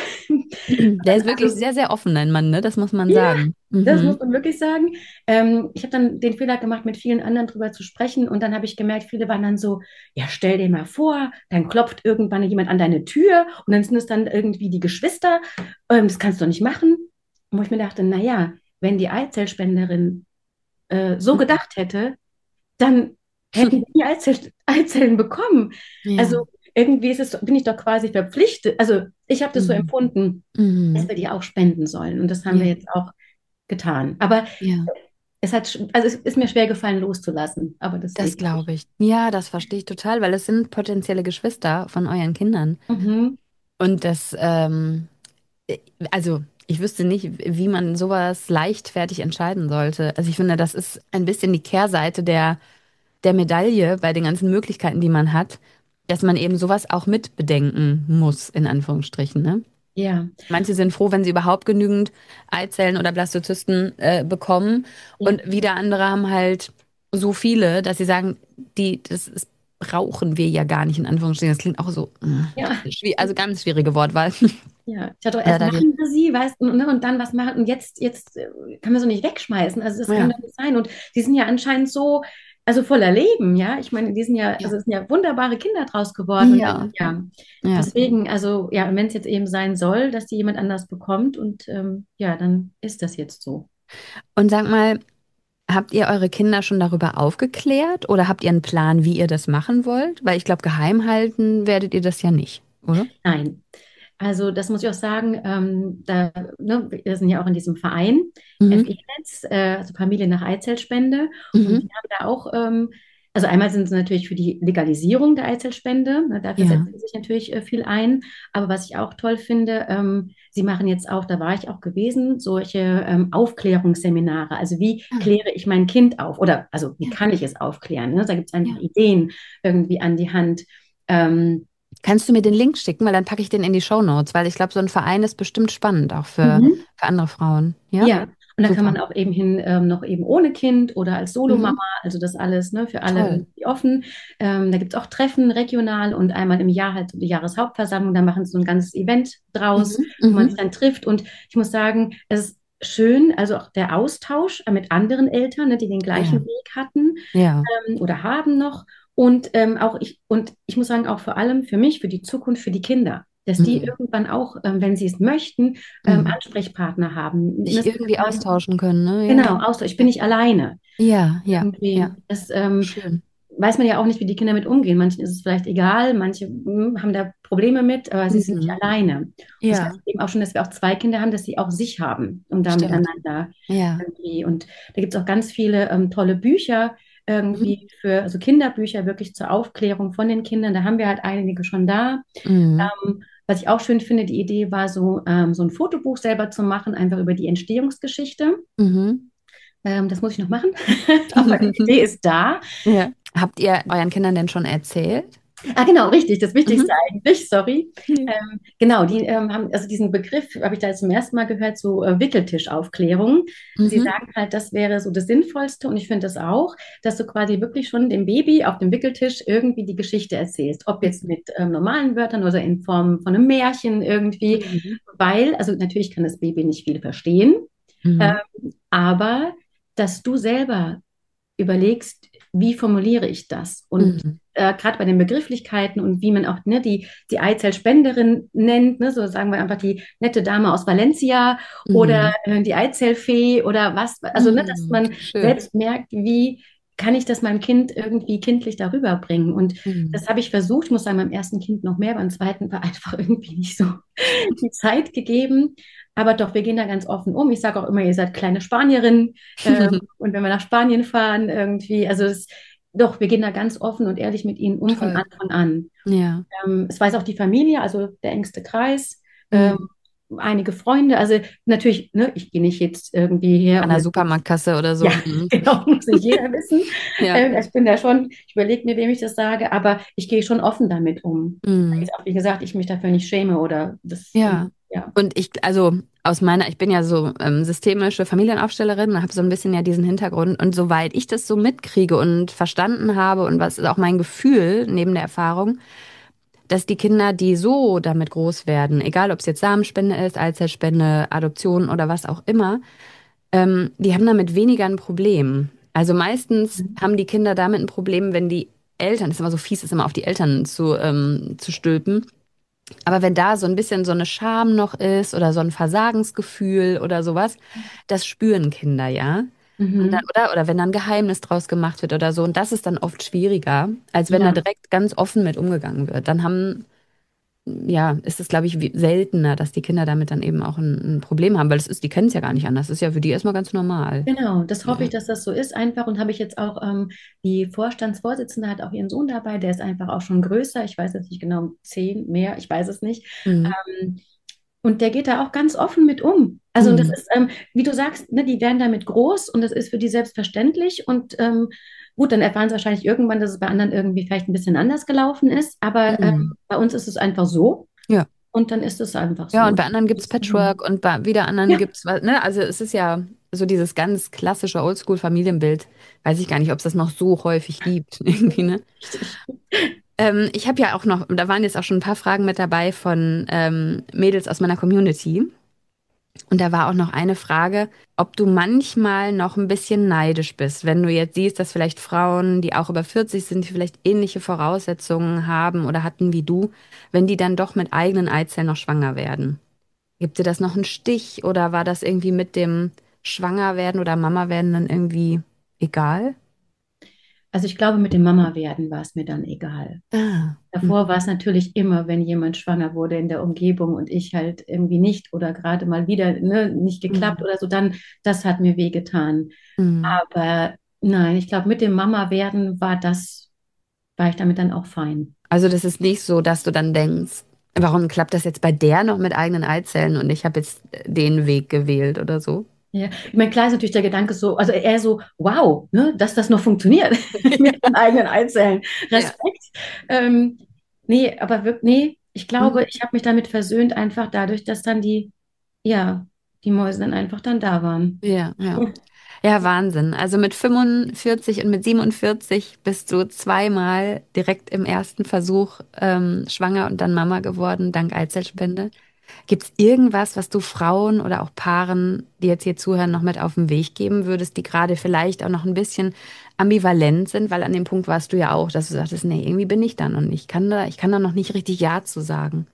Der ist wirklich also sehr, sehr offen, dein Mann, ne? Das muss man ja, sagen. das muss Mhm. man wirklich sagen. Ähm, ich habe dann den Fehler gemacht, mit vielen anderen drüber zu sprechen. Und dann habe ich gemerkt, viele waren dann so, ja, stell dir mal vor, dann klopft irgendwann jemand an deine Tür und dann sind es dann irgendwie die Geschwister. Ähm, das kannst du doch nicht machen. Und wo ich mir dachte, naja, wenn die Eizellspenderin äh, so gedacht hätte, dann hätten wir die Eizell Eizellen bekommen. Also Ja. irgendwie ist es, bin ich doch quasi verpflichtet. Also ich habe das so Mhm. empfunden, dass Mhm. wir die auch spenden sollen. Und das haben wir Ja. jetzt auch getan. Aber Ja. es hat, sch- also es ist mir schwer gefallen, loszulassen. Aber das Das seht ihr nicht. glaube ich. Ja, das verstehe ich total, weil es sind potenzielle Geschwister von euren Kindern. Mhm. Und das, ähm, äh, also ich wüsste nicht, wie man sowas leichtfertig entscheiden sollte. Also ich finde, das ist ein bisschen die Kehrseite der, der Medaille bei den ganzen Möglichkeiten, die man hat, dass man eben sowas auch mit bedenken muss, in Anführungsstrichen, ne? Ja, Manche sind froh, wenn sie überhaupt genügend Eizellen oder Blastozysten äh, bekommen. ja, Und wieder andere haben halt so viele, dass sie sagen, die, das ist, brauchen wir ja gar nicht, in Anführungsstrichen. Das klingt auch so, ja. äh, schwi- also ganz schwierige Wortwahl. Ja, ich hatte doch Äh, erst da die, machen wir sie, weißt du, ne, und dann was machen und jetzt, jetzt äh, kann man so nicht wegschmeißen. Also das kann ja, doch nicht sein. Und die sind ja anscheinend so, also voller Leben, ja. Ich meine, die sind ja, ja, also es sind ja wunderbare Kinder draus geworden. Und dann, ja, ja, ja. deswegen, also ja, wenn es jetzt eben sein soll, dass die jemand anders bekommt und ähm, ja, dann ist das jetzt so. Und sag mal, habt ihr eure Kinder schon darüber aufgeklärt oder habt ihr einen Plan, wie ihr das machen wollt? Weil ich glaube, geheim halten werdet ihr das ja nicht, oder? Nein. Also das muss ich auch sagen, ähm, da, ne, wir sind ja auch in diesem Verein, Mhm. F E-Netz, äh, also Familie nach Eizellspende. Und Mhm. die haben da auch, ähm, also einmal sind sie natürlich für die Legalisierung der Eizellspende, ne, dafür Ja. setzen sie sich natürlich äh, viel ein. Aber was ich auch toll finde, ähm, sie machen jetzt auch, da war ich auch gewesen, solche ähm, Aufklärungsseminare. Also wie Ah, kläre ich mein Kind auf? Oder also wie ja, kann ich es aufklären? Ne? Da gibt es einfach ja. Ideen irgendwie an die Hand. Ähm, Kannst du mir den Link schicken, weil dann packe ich den in die Shownotes, weil ich glaube, so ein Verein ist bestimmt spannend, auch für, mhm. für andere Frauen. Ja? Ja, und da kann Super. man auch eben hin, ähm, noch eben ohne Kind oder als Solomama, Mhm. also das alles, ne, für alle Toll. irgendwie offen. Ähm, da gibt es auch Treffen regional und einmal im Jahr halt so die Jahreshauptversammlung, da machen sie so ein ganzes Event draus, Mhm. wo man sich Mhm. dann trifft. Und ich muss sagen, es ist schön, also auch der Austausch mit anderen Eltern, ne, die den gleichen Ja, Weg hatten ja. ähm, oder haben noch. Und ähm, auch ich, und ich muss sagen, auch vor allem für mich, für die Zukunft, für die Kinder, dass die Mhm. irgendwann auch, ähm, wenn sie es möchten, ähm, Mhm. Ansprechpartner haben. Sich Das, irgendwie austauschen können, ne? Ja, genau, auch so, ich bin ja. nicht alleine. Ja, ja, Irgendwie, ja. das ähm, Schön. weiß man ja auch nicht, wie die Kinder mit umgehen. Manchen ist es vielleicht egal, manche hm, haben da Probleme mit, aber sie sind nicht Mhm. alleine. Und das heißt Ja, eben auch schon, dass wir auch zwei Kinder haben, dass sie auch sich haben und da stimmt. miteinander Ja. irgendwie. Und da gibt es auch ganz viele ähm, tolle Bücher Mhm. irgendwie für, also Kinderbücher wirklich zur Aufklärung von den Kindern. Da haben wir halt einige schon da. Mhm. Ähm, was ich auch schön finde, die Idee war so, ähm, so ein Fotobuch selber zu machen, einfach über die Entstehungsgeschichte. Mhm. Ähm, das muss ich noch machen, aber die Idee ist da. Ja. Habt ihr euren Kindern denn schon erzählt? Ah, genau, richtig, das Wichtigste Mhm. eigentlich, sorry. Ja. Ähm, genau, die ähm, haben, also diesen Begriff habe ich da jetzt zum ersten Mal gehört, so äh, Wickeltischaufklärung. Sie Mhm. sagen halt, das wäre so das Sinnvollste und ich finde das auch, dass du quasi wirklich schon dem Baby auf dem Wickeltisch irgendwie die Geschichte erzählst, ob jetzt Mhm. mit ähm, normalen Wörtern oder in Form von einem Märchen irgendwie, Mhm. weil, also natürlich kann das Baby nicht viel verstehen, Mhm. ähm, aber dass du selber überlegst, wie formuliere ich das? Und Mhm. äh, gerade bei den Begrifflichkeiten und wie man auch ne, die, die Eizellspenderin nennt, ne, so sagen wir einfach die nette Dame aus Valencia oder Mhm. äh, die Eizellfee oder was, also ne, dass Mhm. man Schön. selbst merkt, wie kann ich das meinem Kind irgendwie kindlich darüber bringen? Und Mhm. das habe ich versucht, ich muss sagen, beim ersten Kind noch mehr, beim zweiten war einfach irgendwie nicht so die Zeit gegeben. Aber doch, wir gehen da ganz offen um. Ich sage auch immer, ihr seid kleine Spanierinnen. Ähm, und wenn wir nach Spanien fahren, irgendwie, also es, doch, wir gehen da ganz offen und ehrlich mit ihnen um von Toll. Anfang an. Ja. Ähm, es weiß auch die Familie, also der engste Kreis. Ähm, Mhm. einige Freunde. Also natürlich, ne, ich gehe nicht jetzt irgendwie her An und der es Supermarktkasse oder so. ja, Mhm. genau, muss nicht jeder wissen. Ja. Ähm, ich bin da schon, ich überlege mir, wem ich das sage, aber ich gehe schon offen damit um. Mhm. Jetzt auch, wie gesagt, ich mich dafür nicht schäme oder das, Ja. ja. Und ich, also aus meiner, ich bin ja so ähm, systemische Familienaufstellerin und habe so ein bisschen ja diesen Hintergrund. Und soweit ich das so mitkriege und verstanden habe und was ist auch mein Gefühl neben der Erfahrung, dass die Kinder, die so damit groß werden, egal ob es jetzt Samenspende ist, Eizellspende, Adoption oder was auch immer, ähm, die haben damit weniger ein Problem. Also meistens haben die Kinder damit ein Problem, wenn die Eltern, das ist immer so fies, ist immer auf die Eltern zu, ähm, zu stülpen, aber wenn da so ein bisschen so eine Scham noch ist oder so ein Versagensgefühl oder sowas, das spüren Kinder ja. Und dann, Mhm. oder, oder wenn da ein Geheimnis draus gemacht wird oder so. Und das ist dann oft schwieriger, als wenn da Ja. direkt ganz offen mit umgegangen wird. Dann haben, ja, ist es, glaube ich, wie- seltener, dass die Kinder damit dann eben auch ein, ein Problem haben, weil es ist, die kennen es ja gar nicht anders. Das ist ja für die erstmal ganz normal. Genau, das hoffe ich, Ja. dass das so ist einfach und habe ich jetzt auch, ähm, die Vorstandsvorsitzende hat auch ihren Sohn dabei, der ist einfach auch schon größer, ich weiß jetzt nicht genau, zehn mehr, ich weiß es nicht. Mhm. Ähm, und der geht da auch ganz offen mit um. Also und das Mhm. ist, ähm, wie du sagst, ne, die werden damit groß und das ist für die selbstverständlich und ähm, gut, dann erfahren sie wahrscheinlich irgendwann, dass es bei anderen irgendwie vielleicht ein bisschen anders gelaufen ist, aber ähm, Mhm. bei uns ist es einfach so Ja. und dann ist es einfach Ja, und so. bei anderen gibt's Das, ähm, Patchwork und bei wieder anderen ja, gibt's was, ne? Also es ist ja so dieses ganz klassische Oldschool-Familienbild. Weiß ich gar nicht, ob es das noch so häufig gibt, irgendwie, ne? richtig. Ähm, ich habe ja auch noch, da waren jetzt auch schon ein paar Fragen mit dabei von ähm, Mädels aus meiner Community. Und da war auch noch eine Frage, ob du manchmal noch ein bisschen neidisch bist, wenn du jetzt siehst, dass vielleicht Frauen, die auch über vierzig sind, die vielleicht ähnliche Voraussetzungen haben oder hatten wie du, wenn die dann doch mit eigenen Eizellen noch schwanger werden. Gibt dir das noch einen Stich oder war das irgendwie mit dem Schwangerwerden oder Mama werden dann irgendwie egal? Also ich glaube, mit dem Mama-Werden war es mir dann egal. Ah. Mhm. Davor war es natürlich immer, wenn jemand schwanger wurde in der Umgebung und ich halt irgendwie nicht oder gerade mal wieder ne, nicht geklappt Mhm. oder so, dann, das hat mir wehgetan. Mhm. Aber nein, ich glaube, mit dem Mama-Werden war das, war ich damit dann auch fein. Also das ist nicht so, dass du dann denkst, warum klappt das jetzt bei der noch mit eigenen Eizellen und ich habe jetzt den Weg gewählt oder so? Ja, ich meine, klar ist natürlich der Gedanke so, also eher so, wow, ne, dass das noch funktioniert mit den eigenen Einzelnen. Ja. Respekt. Ähm, nee, aber wirklich, nee, ich glaube, Mhm. ich habe mich damit versöhnt, einfach dadurch, dass dann die, ja, die Mäuse dann einfach dann da waren. Ja, ja. Ja, Wahnsinn. Also mit fünfundvierzig und mit siebenundvierzig bist du zweimal direkt im ersten Versuch ähm, schwanger und dann Mama geworden, dank Eizellspende. Gibt es irgendwas, was du Frauen oder auch Paaren, die jetzt hier zuhören, noch mit auf den Weg geben würdest, die gerade vielleicht auch noch ein bisschen ambivalent sind? Weil an dem Punkt warst du ja auch, dass du sagtest, nee, irgendwie bin ich da noch nicht. Ich kann da, ich kann da noch nicht richtig Ja zu sagen.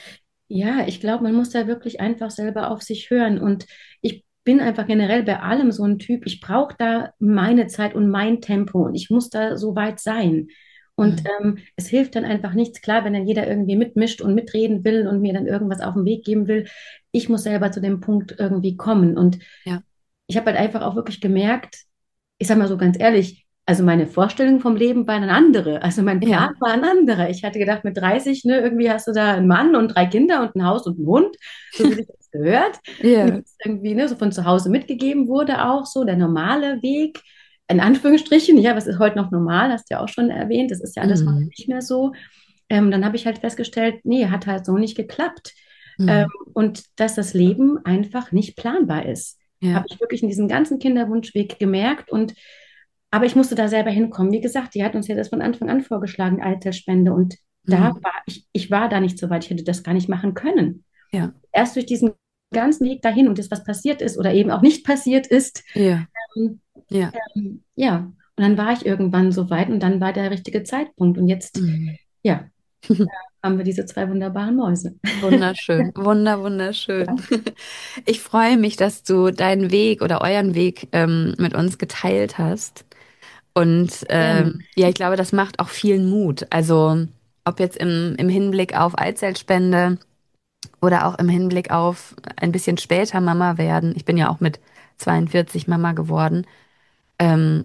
Ja, ich glaube, man muss da wirklich einfach selber auf sich hören. Und ich bin einfach generell bei allem so ein Typ. Ich brauche da meine Zeit und mein Tempo und ich muss da so weit sein. Und Mhm. ähm, es hilft dann einfach nichts. Klar, wenn dann jeder irgendwie mitmischt und mitreden will und mir dann irgendwas auf den Weg geben will. Ich muss selber zu dem Punkt irgendwie kommen. Und Ja, ich habe halt einfach auch wirklich gemerkt, ich sage mal so ganz ehrlich, also meine Vorstellung vom Leben war eine andere. Also mein Plan ja, war ein anderer. Ich hatte gedacht, mit dreißig, ne, irgendwie hast du da einen Mann und drei Kinder und ein Haus und einen Hund, so wie sich das gehört. Und ja. das irgendwie ne, so von zu Hause mitgegeben wurde auch so, der normale Weg, in Anführungsstrichen, ja, was ist heute noch normal, hast du ja auch schon erwähnt, das ist ja alles heute Mhm. nicht mehr so. Ähm, dann habe ich halt festgestellt, nee, hat halt so nicht geklappt. Ähm, Mhm. und dass das Leben einfach nicht planbar ist. Habe Ja. ich wirklich in diesem ganzen Kinderwunschweg gemerkt. Und aber ich musste da selber hinkommen. Wie gesagt, die hat uns ja das von Anfang an vorgeschlagen, Eizellspende. Und da Mhm. war ich, ich war da nicht so weit. Ich hätte das gar nicht machen können. Ja. Erst durch diesen ganzen Weg dahin und das, was passiert ist oder eben auch nicht passiert ist, Ja. ähm, Ja. ähm, ja. Und dann war ich irgendwann so weit und dann war der richtige Zeitpunkt. Und jetzt, Mhm. ja, haben wir diese zwei wunderbaren Mäuse. Wunderschön, wunder, wunderschön. Ich freue mich, dass du deinen Weg oder euren Weg ähm, mit uns geteilt hast. Und Gerne. ähm, ja, ich glaube, das macht auch vielen Mut. Also ob jetzt im, im Hinblick auf Eizellspende oder auch im Hinblick auf ein bisschen später Mama werden. Ich bin ja auch mit zweiundvierzig Mama geworden. Ähm,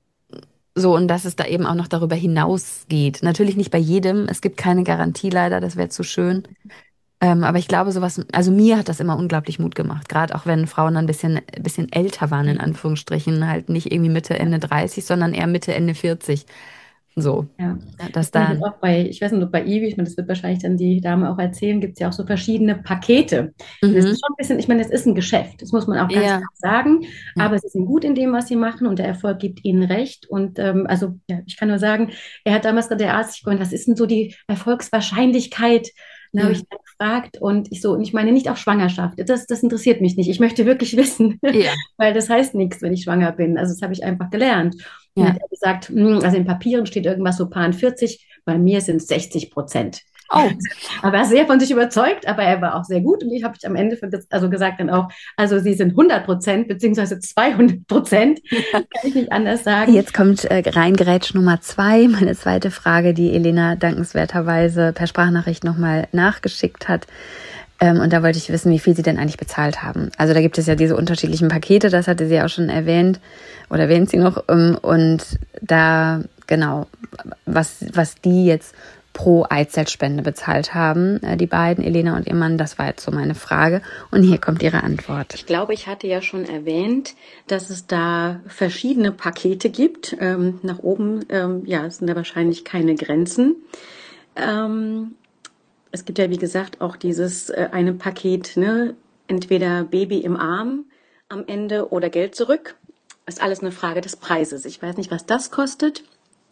so, und dass es da eben auch noch darüber hinausgeht. Natürlich nicht bei jedem. Es gibt keine Garantie leider, das wäre zu schön. Ähm, aber ich glaube, sowas, also mir hat das immer unglaublich Mut gemacht, gerade auch wenn Frauen dann ein bisschen, ein bisschen älter waren, in Anführungsstrichen, halt nicht irgendwie Mitte, Ende dreißig, sondern eher Mitte, Ende vierzig. So, Ja, ja, das dass finde ich jetzt dann, auch bei, ich weiß nicht, ob bei Ivi, ich meine, das wird wahrscheinlich dann die Dame auch erzählen, gibt es ja auch so verschiedene Pakete. Und das ist mhm, schon ein bisschen, ich meine, das ist ein Geschäft, das muss man auch ganz ja, klar sagen, ja, aber sie sind gut in dem, was sie machen und der Erfolg gibt ihnen recht. Und ähm, also, ja, ich kann nur sagen, er hat damals gerade der Arzt sich gemeint, was ist denn so die Erfolgswahrscheinlichkeit? Dann habe ja, ich dann gefragt und ich so, und ich meine nicht auf Schwangerschaft, das, das interessiert mich nicht. Ich möchte wirklich wissen, ja, weil das heißt nichts, wenn ich schwanger bin. Also das habe ich einfach gelernt. Und dann ja. hat er gesagt, hm, also in Papieren steht irgendwas so paar vierzig, bei mir sind es sechzig Prozent. Oh, Aber er ist sehr von sich überzeugt, aber er war auch sehr gut. Und ich habe ich am Ende für, also gesagt dann auch, also sie sind hundert Prozent beziehungsweise zweihundert Prozent, kann ich nicht anders sagen. jetzt kommt äh, Reingerätsch Nummer zwei, meine zweite Frage, die Elena dankenswerterweise per Sprachnachricht nochmal nachgeschickt hat. Ähm, und da wollte ich wissen, wie viel sie denn eigentlich bezahlt haben. Also da gibt es ja diese unterschiedlichen Pakete, das hatte sie ja auch schon erwähnt oder erwähnt sie noch. Ähm, und da, genau, was, was die jetzt pro Eizellspende bezahlt haben, äh, die beiden, Elena und ihr Mann, das war jetzt so meine Frage. Und hier kommt ihre Antwort. Ich glaube, ich hatte ja schon erwähnt, dass es da verschiedene Pakete gibt. Ähm, nach oben, ähm, ja, sind da wahrscheinlich keine Grenzen. Ähm, es gibt ja, wie gesagt, auch dieses äh, eine Paket, ne? Entweder Baby im Arm am Ende oder Geld zurück. Ist alles eine Frage des Preises. Ich weiß nicht, was das kostet.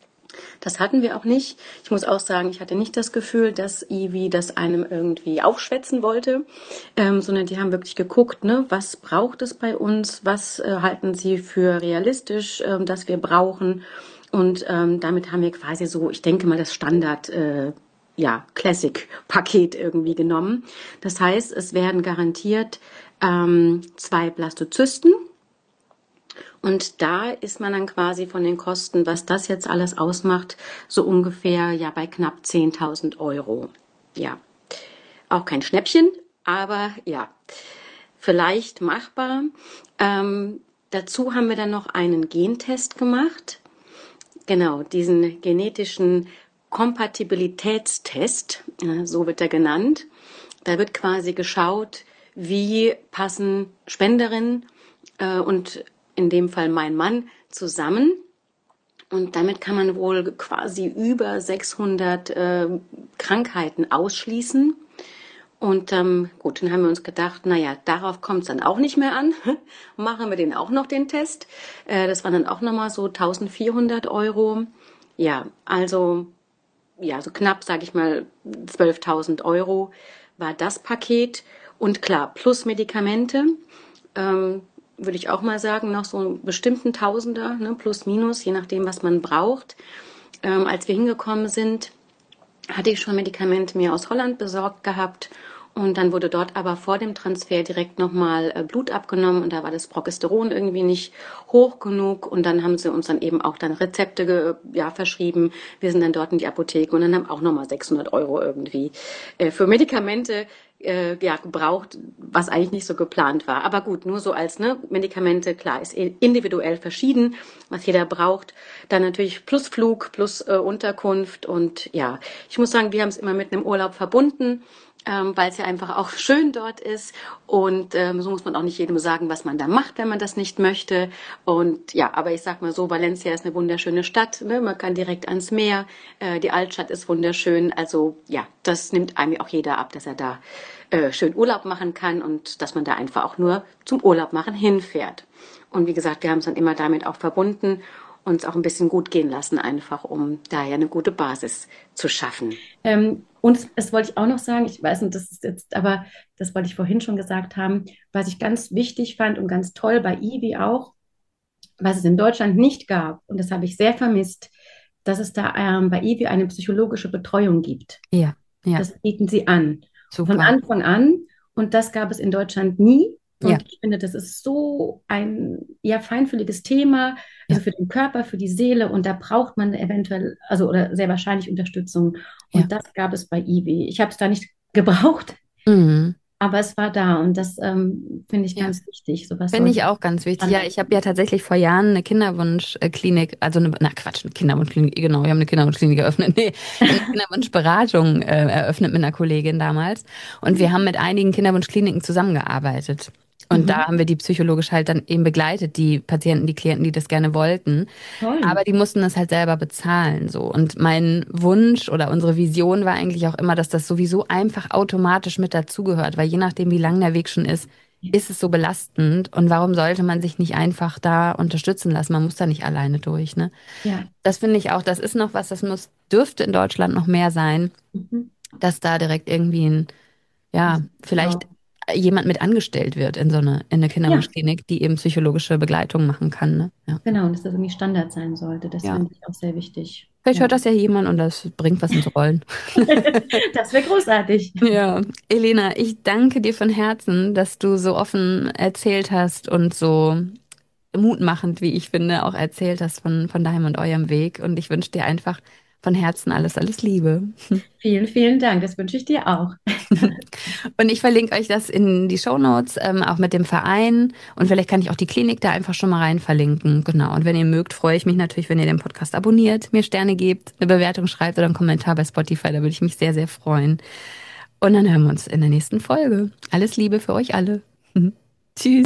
Das hatten wir auch nicht. Ich muss auch sagen, ich hatte nicht das Gefühl, dass Ivi das einem irgendwie aufschwätzen wollte, ähm, sondern die haben wirklich geguckt, ne, was braucht es bei uns, was äh, halten sie für realistisch, ähm, dass wir brauchen. Und ähm, damit haben wir quasi so, ich denke mal, das Standard, äh, ja, Classic-Paket irgendwie genommen. Das heißt, es werden garantiert ähm, zwei Blastozysten. Und da ist man dann quasi von den Kosten, was das jetzt alles ausmacht, so ungefähr ja bei knapp zehntausend Euro. Ja, auch kein Schnäppchen, aber ja, vielleicht machbar. Ähm, dazu haben wir dann noch einen Gentest gemacht. Genau, diesen genetischen Kompatibilitätstest, äh, so wird er genannt. Da wird quasi geschaut, wie passen Spenderin äh, und in dem Fall mein Mann zusammen. Und damit kann man wohl quasi über sechshundert äh, Krankheiten ausschließen. Und ähm, gut, dann haben wir uns gedacht, naja, darauf kommt es dann auch nicht mehr an. Machen wir den auch noch, den Test. Äh, das waren dann auch nochmal so eintausendvierhundert Euro. Ja, also ja, so knapp, sage ich mal, zwölftausend Euro war das Paket. Und klar, plus Medikamente, ähm, würde ich auch mal sagen, noch so einen bestimmten Tausender, ne, plus minus, je nachdem, was man braucht. Ähm, als wir hingekommen sind, hatte ich schon Medikamente mir aus Holland besorgt gehabt. Und dann wurde dort aber vor dem Transfer direkt nochmal äh, Blut abgenommen und da war das Progesteron irgendwie nicht hoch genug. Und dann haben sie uns dann eben auch dann Rezepte ge, ja, verschrieben. Wir sind dann dort in die Apotheke und dann haben auch nochmal sechshundert Euro irgendwie äh, für Medikamente äh, ja, gebraucht, was eigentlich nicht so geplant war. Aber gut, nur so als ne, Medikamente, klar, ist individuell verschieden, was jeder braucht. Dann natürlich plus Flug, plus äh, Unterkunft und ja, ich muss sagen, wir haben es immer mit einem Urlaub verbunden. Ähm, weil es ja einfach auch schön dort ist und ähm, so muss man auch nicht jedem sagen, was man da macht, wenn man das nicht möchte und ja, aber ich sag mal so, Valencia ist eine wunderschöne Stadt, ne? Man kann direkt ans Meer, äh, die Altstadt ist wunderschön, also ja, das nimmt einem auch jeder ab, dass er da äh, schön Urlaub machen kann und dass man da einfach auch nur zum Urlaub machen hinfährt und wie gesagt, wir haben es dann immer damit auch verbunden, uns auch ein bisschen gut gehen lassen, einfach um daher eine gute Basis zu schaffen. Ähm, und das, das wollte ich auch noch sagen, ich weiß nicht, das ist jetzt, aber das wollte ich vorhin schon gesagt haben, was ich ganz wichtig fand und ganz toll bei Ivi auch, was es in Deutschland nicht gab, und das habe ich sehr vermisst, dass es da ähm, bei Ivi eine psychologische Betreuung gibt. Ja, ja, Das bieten sie an. Von super. Anfang an. Und das gab es in Deutschland nie. Ja, Und ich finde, das ist so ein ja, feinfühliges Thema, ja, also für den Körper, für die Seele. Und da braucht man eventuell, also oder sehr wahrscheinlich Unterstützung. ja. Und das gab es bei Ivi. Ich habe es da nicht gebraucht. Mhm. aber es war da und das ähm, finde ich Ja. ganz wichtig. Sowas Finde sollte ich auch ganz wichtig. Ja, man. ich habe ja tatsächlich vor Jahren eine Kinderwunschklinik, also eine, na Quatsch, eine Kinderwunschklinik, genau, wir haben eine Kinderwunschklinik eröffnet. Nee, eine Kinderwunschberatung äh, eröffnet mit einer Kollegin damals. Und wir haben mit einigen Kinderwunschkliniken zusammengearbeitet. Und da Mhm. haben wir die psychologisch halt dann eben begleitet, die Patienten, die Klienten, die das gerne wollten. Toll. Aber die mussten das halt selber bezahlen, so. Und mein Wunsch oder unsere Vision war eigentlich auch immer, dass das sowieso einfach automatisch mit dazugehört, weil je nachdem, wie lang der Weg schon ist, ist es so belastend. Und warum sollte man sich nicht einfach da unterstützen lassen? Man muss da nicht alleine durch, ne? Ja. Das finde ich auch, das ist noch was, das muss, dürfte in Deutschland noch mehr sein, Mhm. dass da direkt irgendwie ein, ja, Das vielleicht auch. jemand mit angestellt wird in so eine, in eine Ja, Kinderwunschklinik, die eben psychologische Begleitung machen kann, ne? Ja. genau. Und dass das irgendwie Standard sein sollte. Das Ja. finde ich auch sehr wichtig. Vielleicht hört Ja. das ja jemand und das bringt was ins Rollen. Das wäre großartig. Ja, Elena, ich danke dir von Herzen, dass du so offen erzählt hast und so mutmachend, wie ich finde, auch erzählt hast von, von deinem und eurem Weg. Und ich wünsche dir einfach von Herzen alles, alles Liebe. Vielen, vielen Dank. Das wünsche ich dir auch. Und ich verlinke euch das in die Shownotes, ähm, auch mit dem Verein. Und vielleicht kann ich auch die Klinik da einfach schon mal rein verlinken. Genau. Und wenn ihr mögt, freue ich mich natürlich, wenn ihr den Podcast abonniert, mir Sterne gebt, eine Bewertung schreibt oder einen Kommentar bei Spotify. Da würde ich mich sehr, sehr freuen. Und dann hören wir uns in der nächsten Folge. Alles Liebe für euch alle. Tschüss.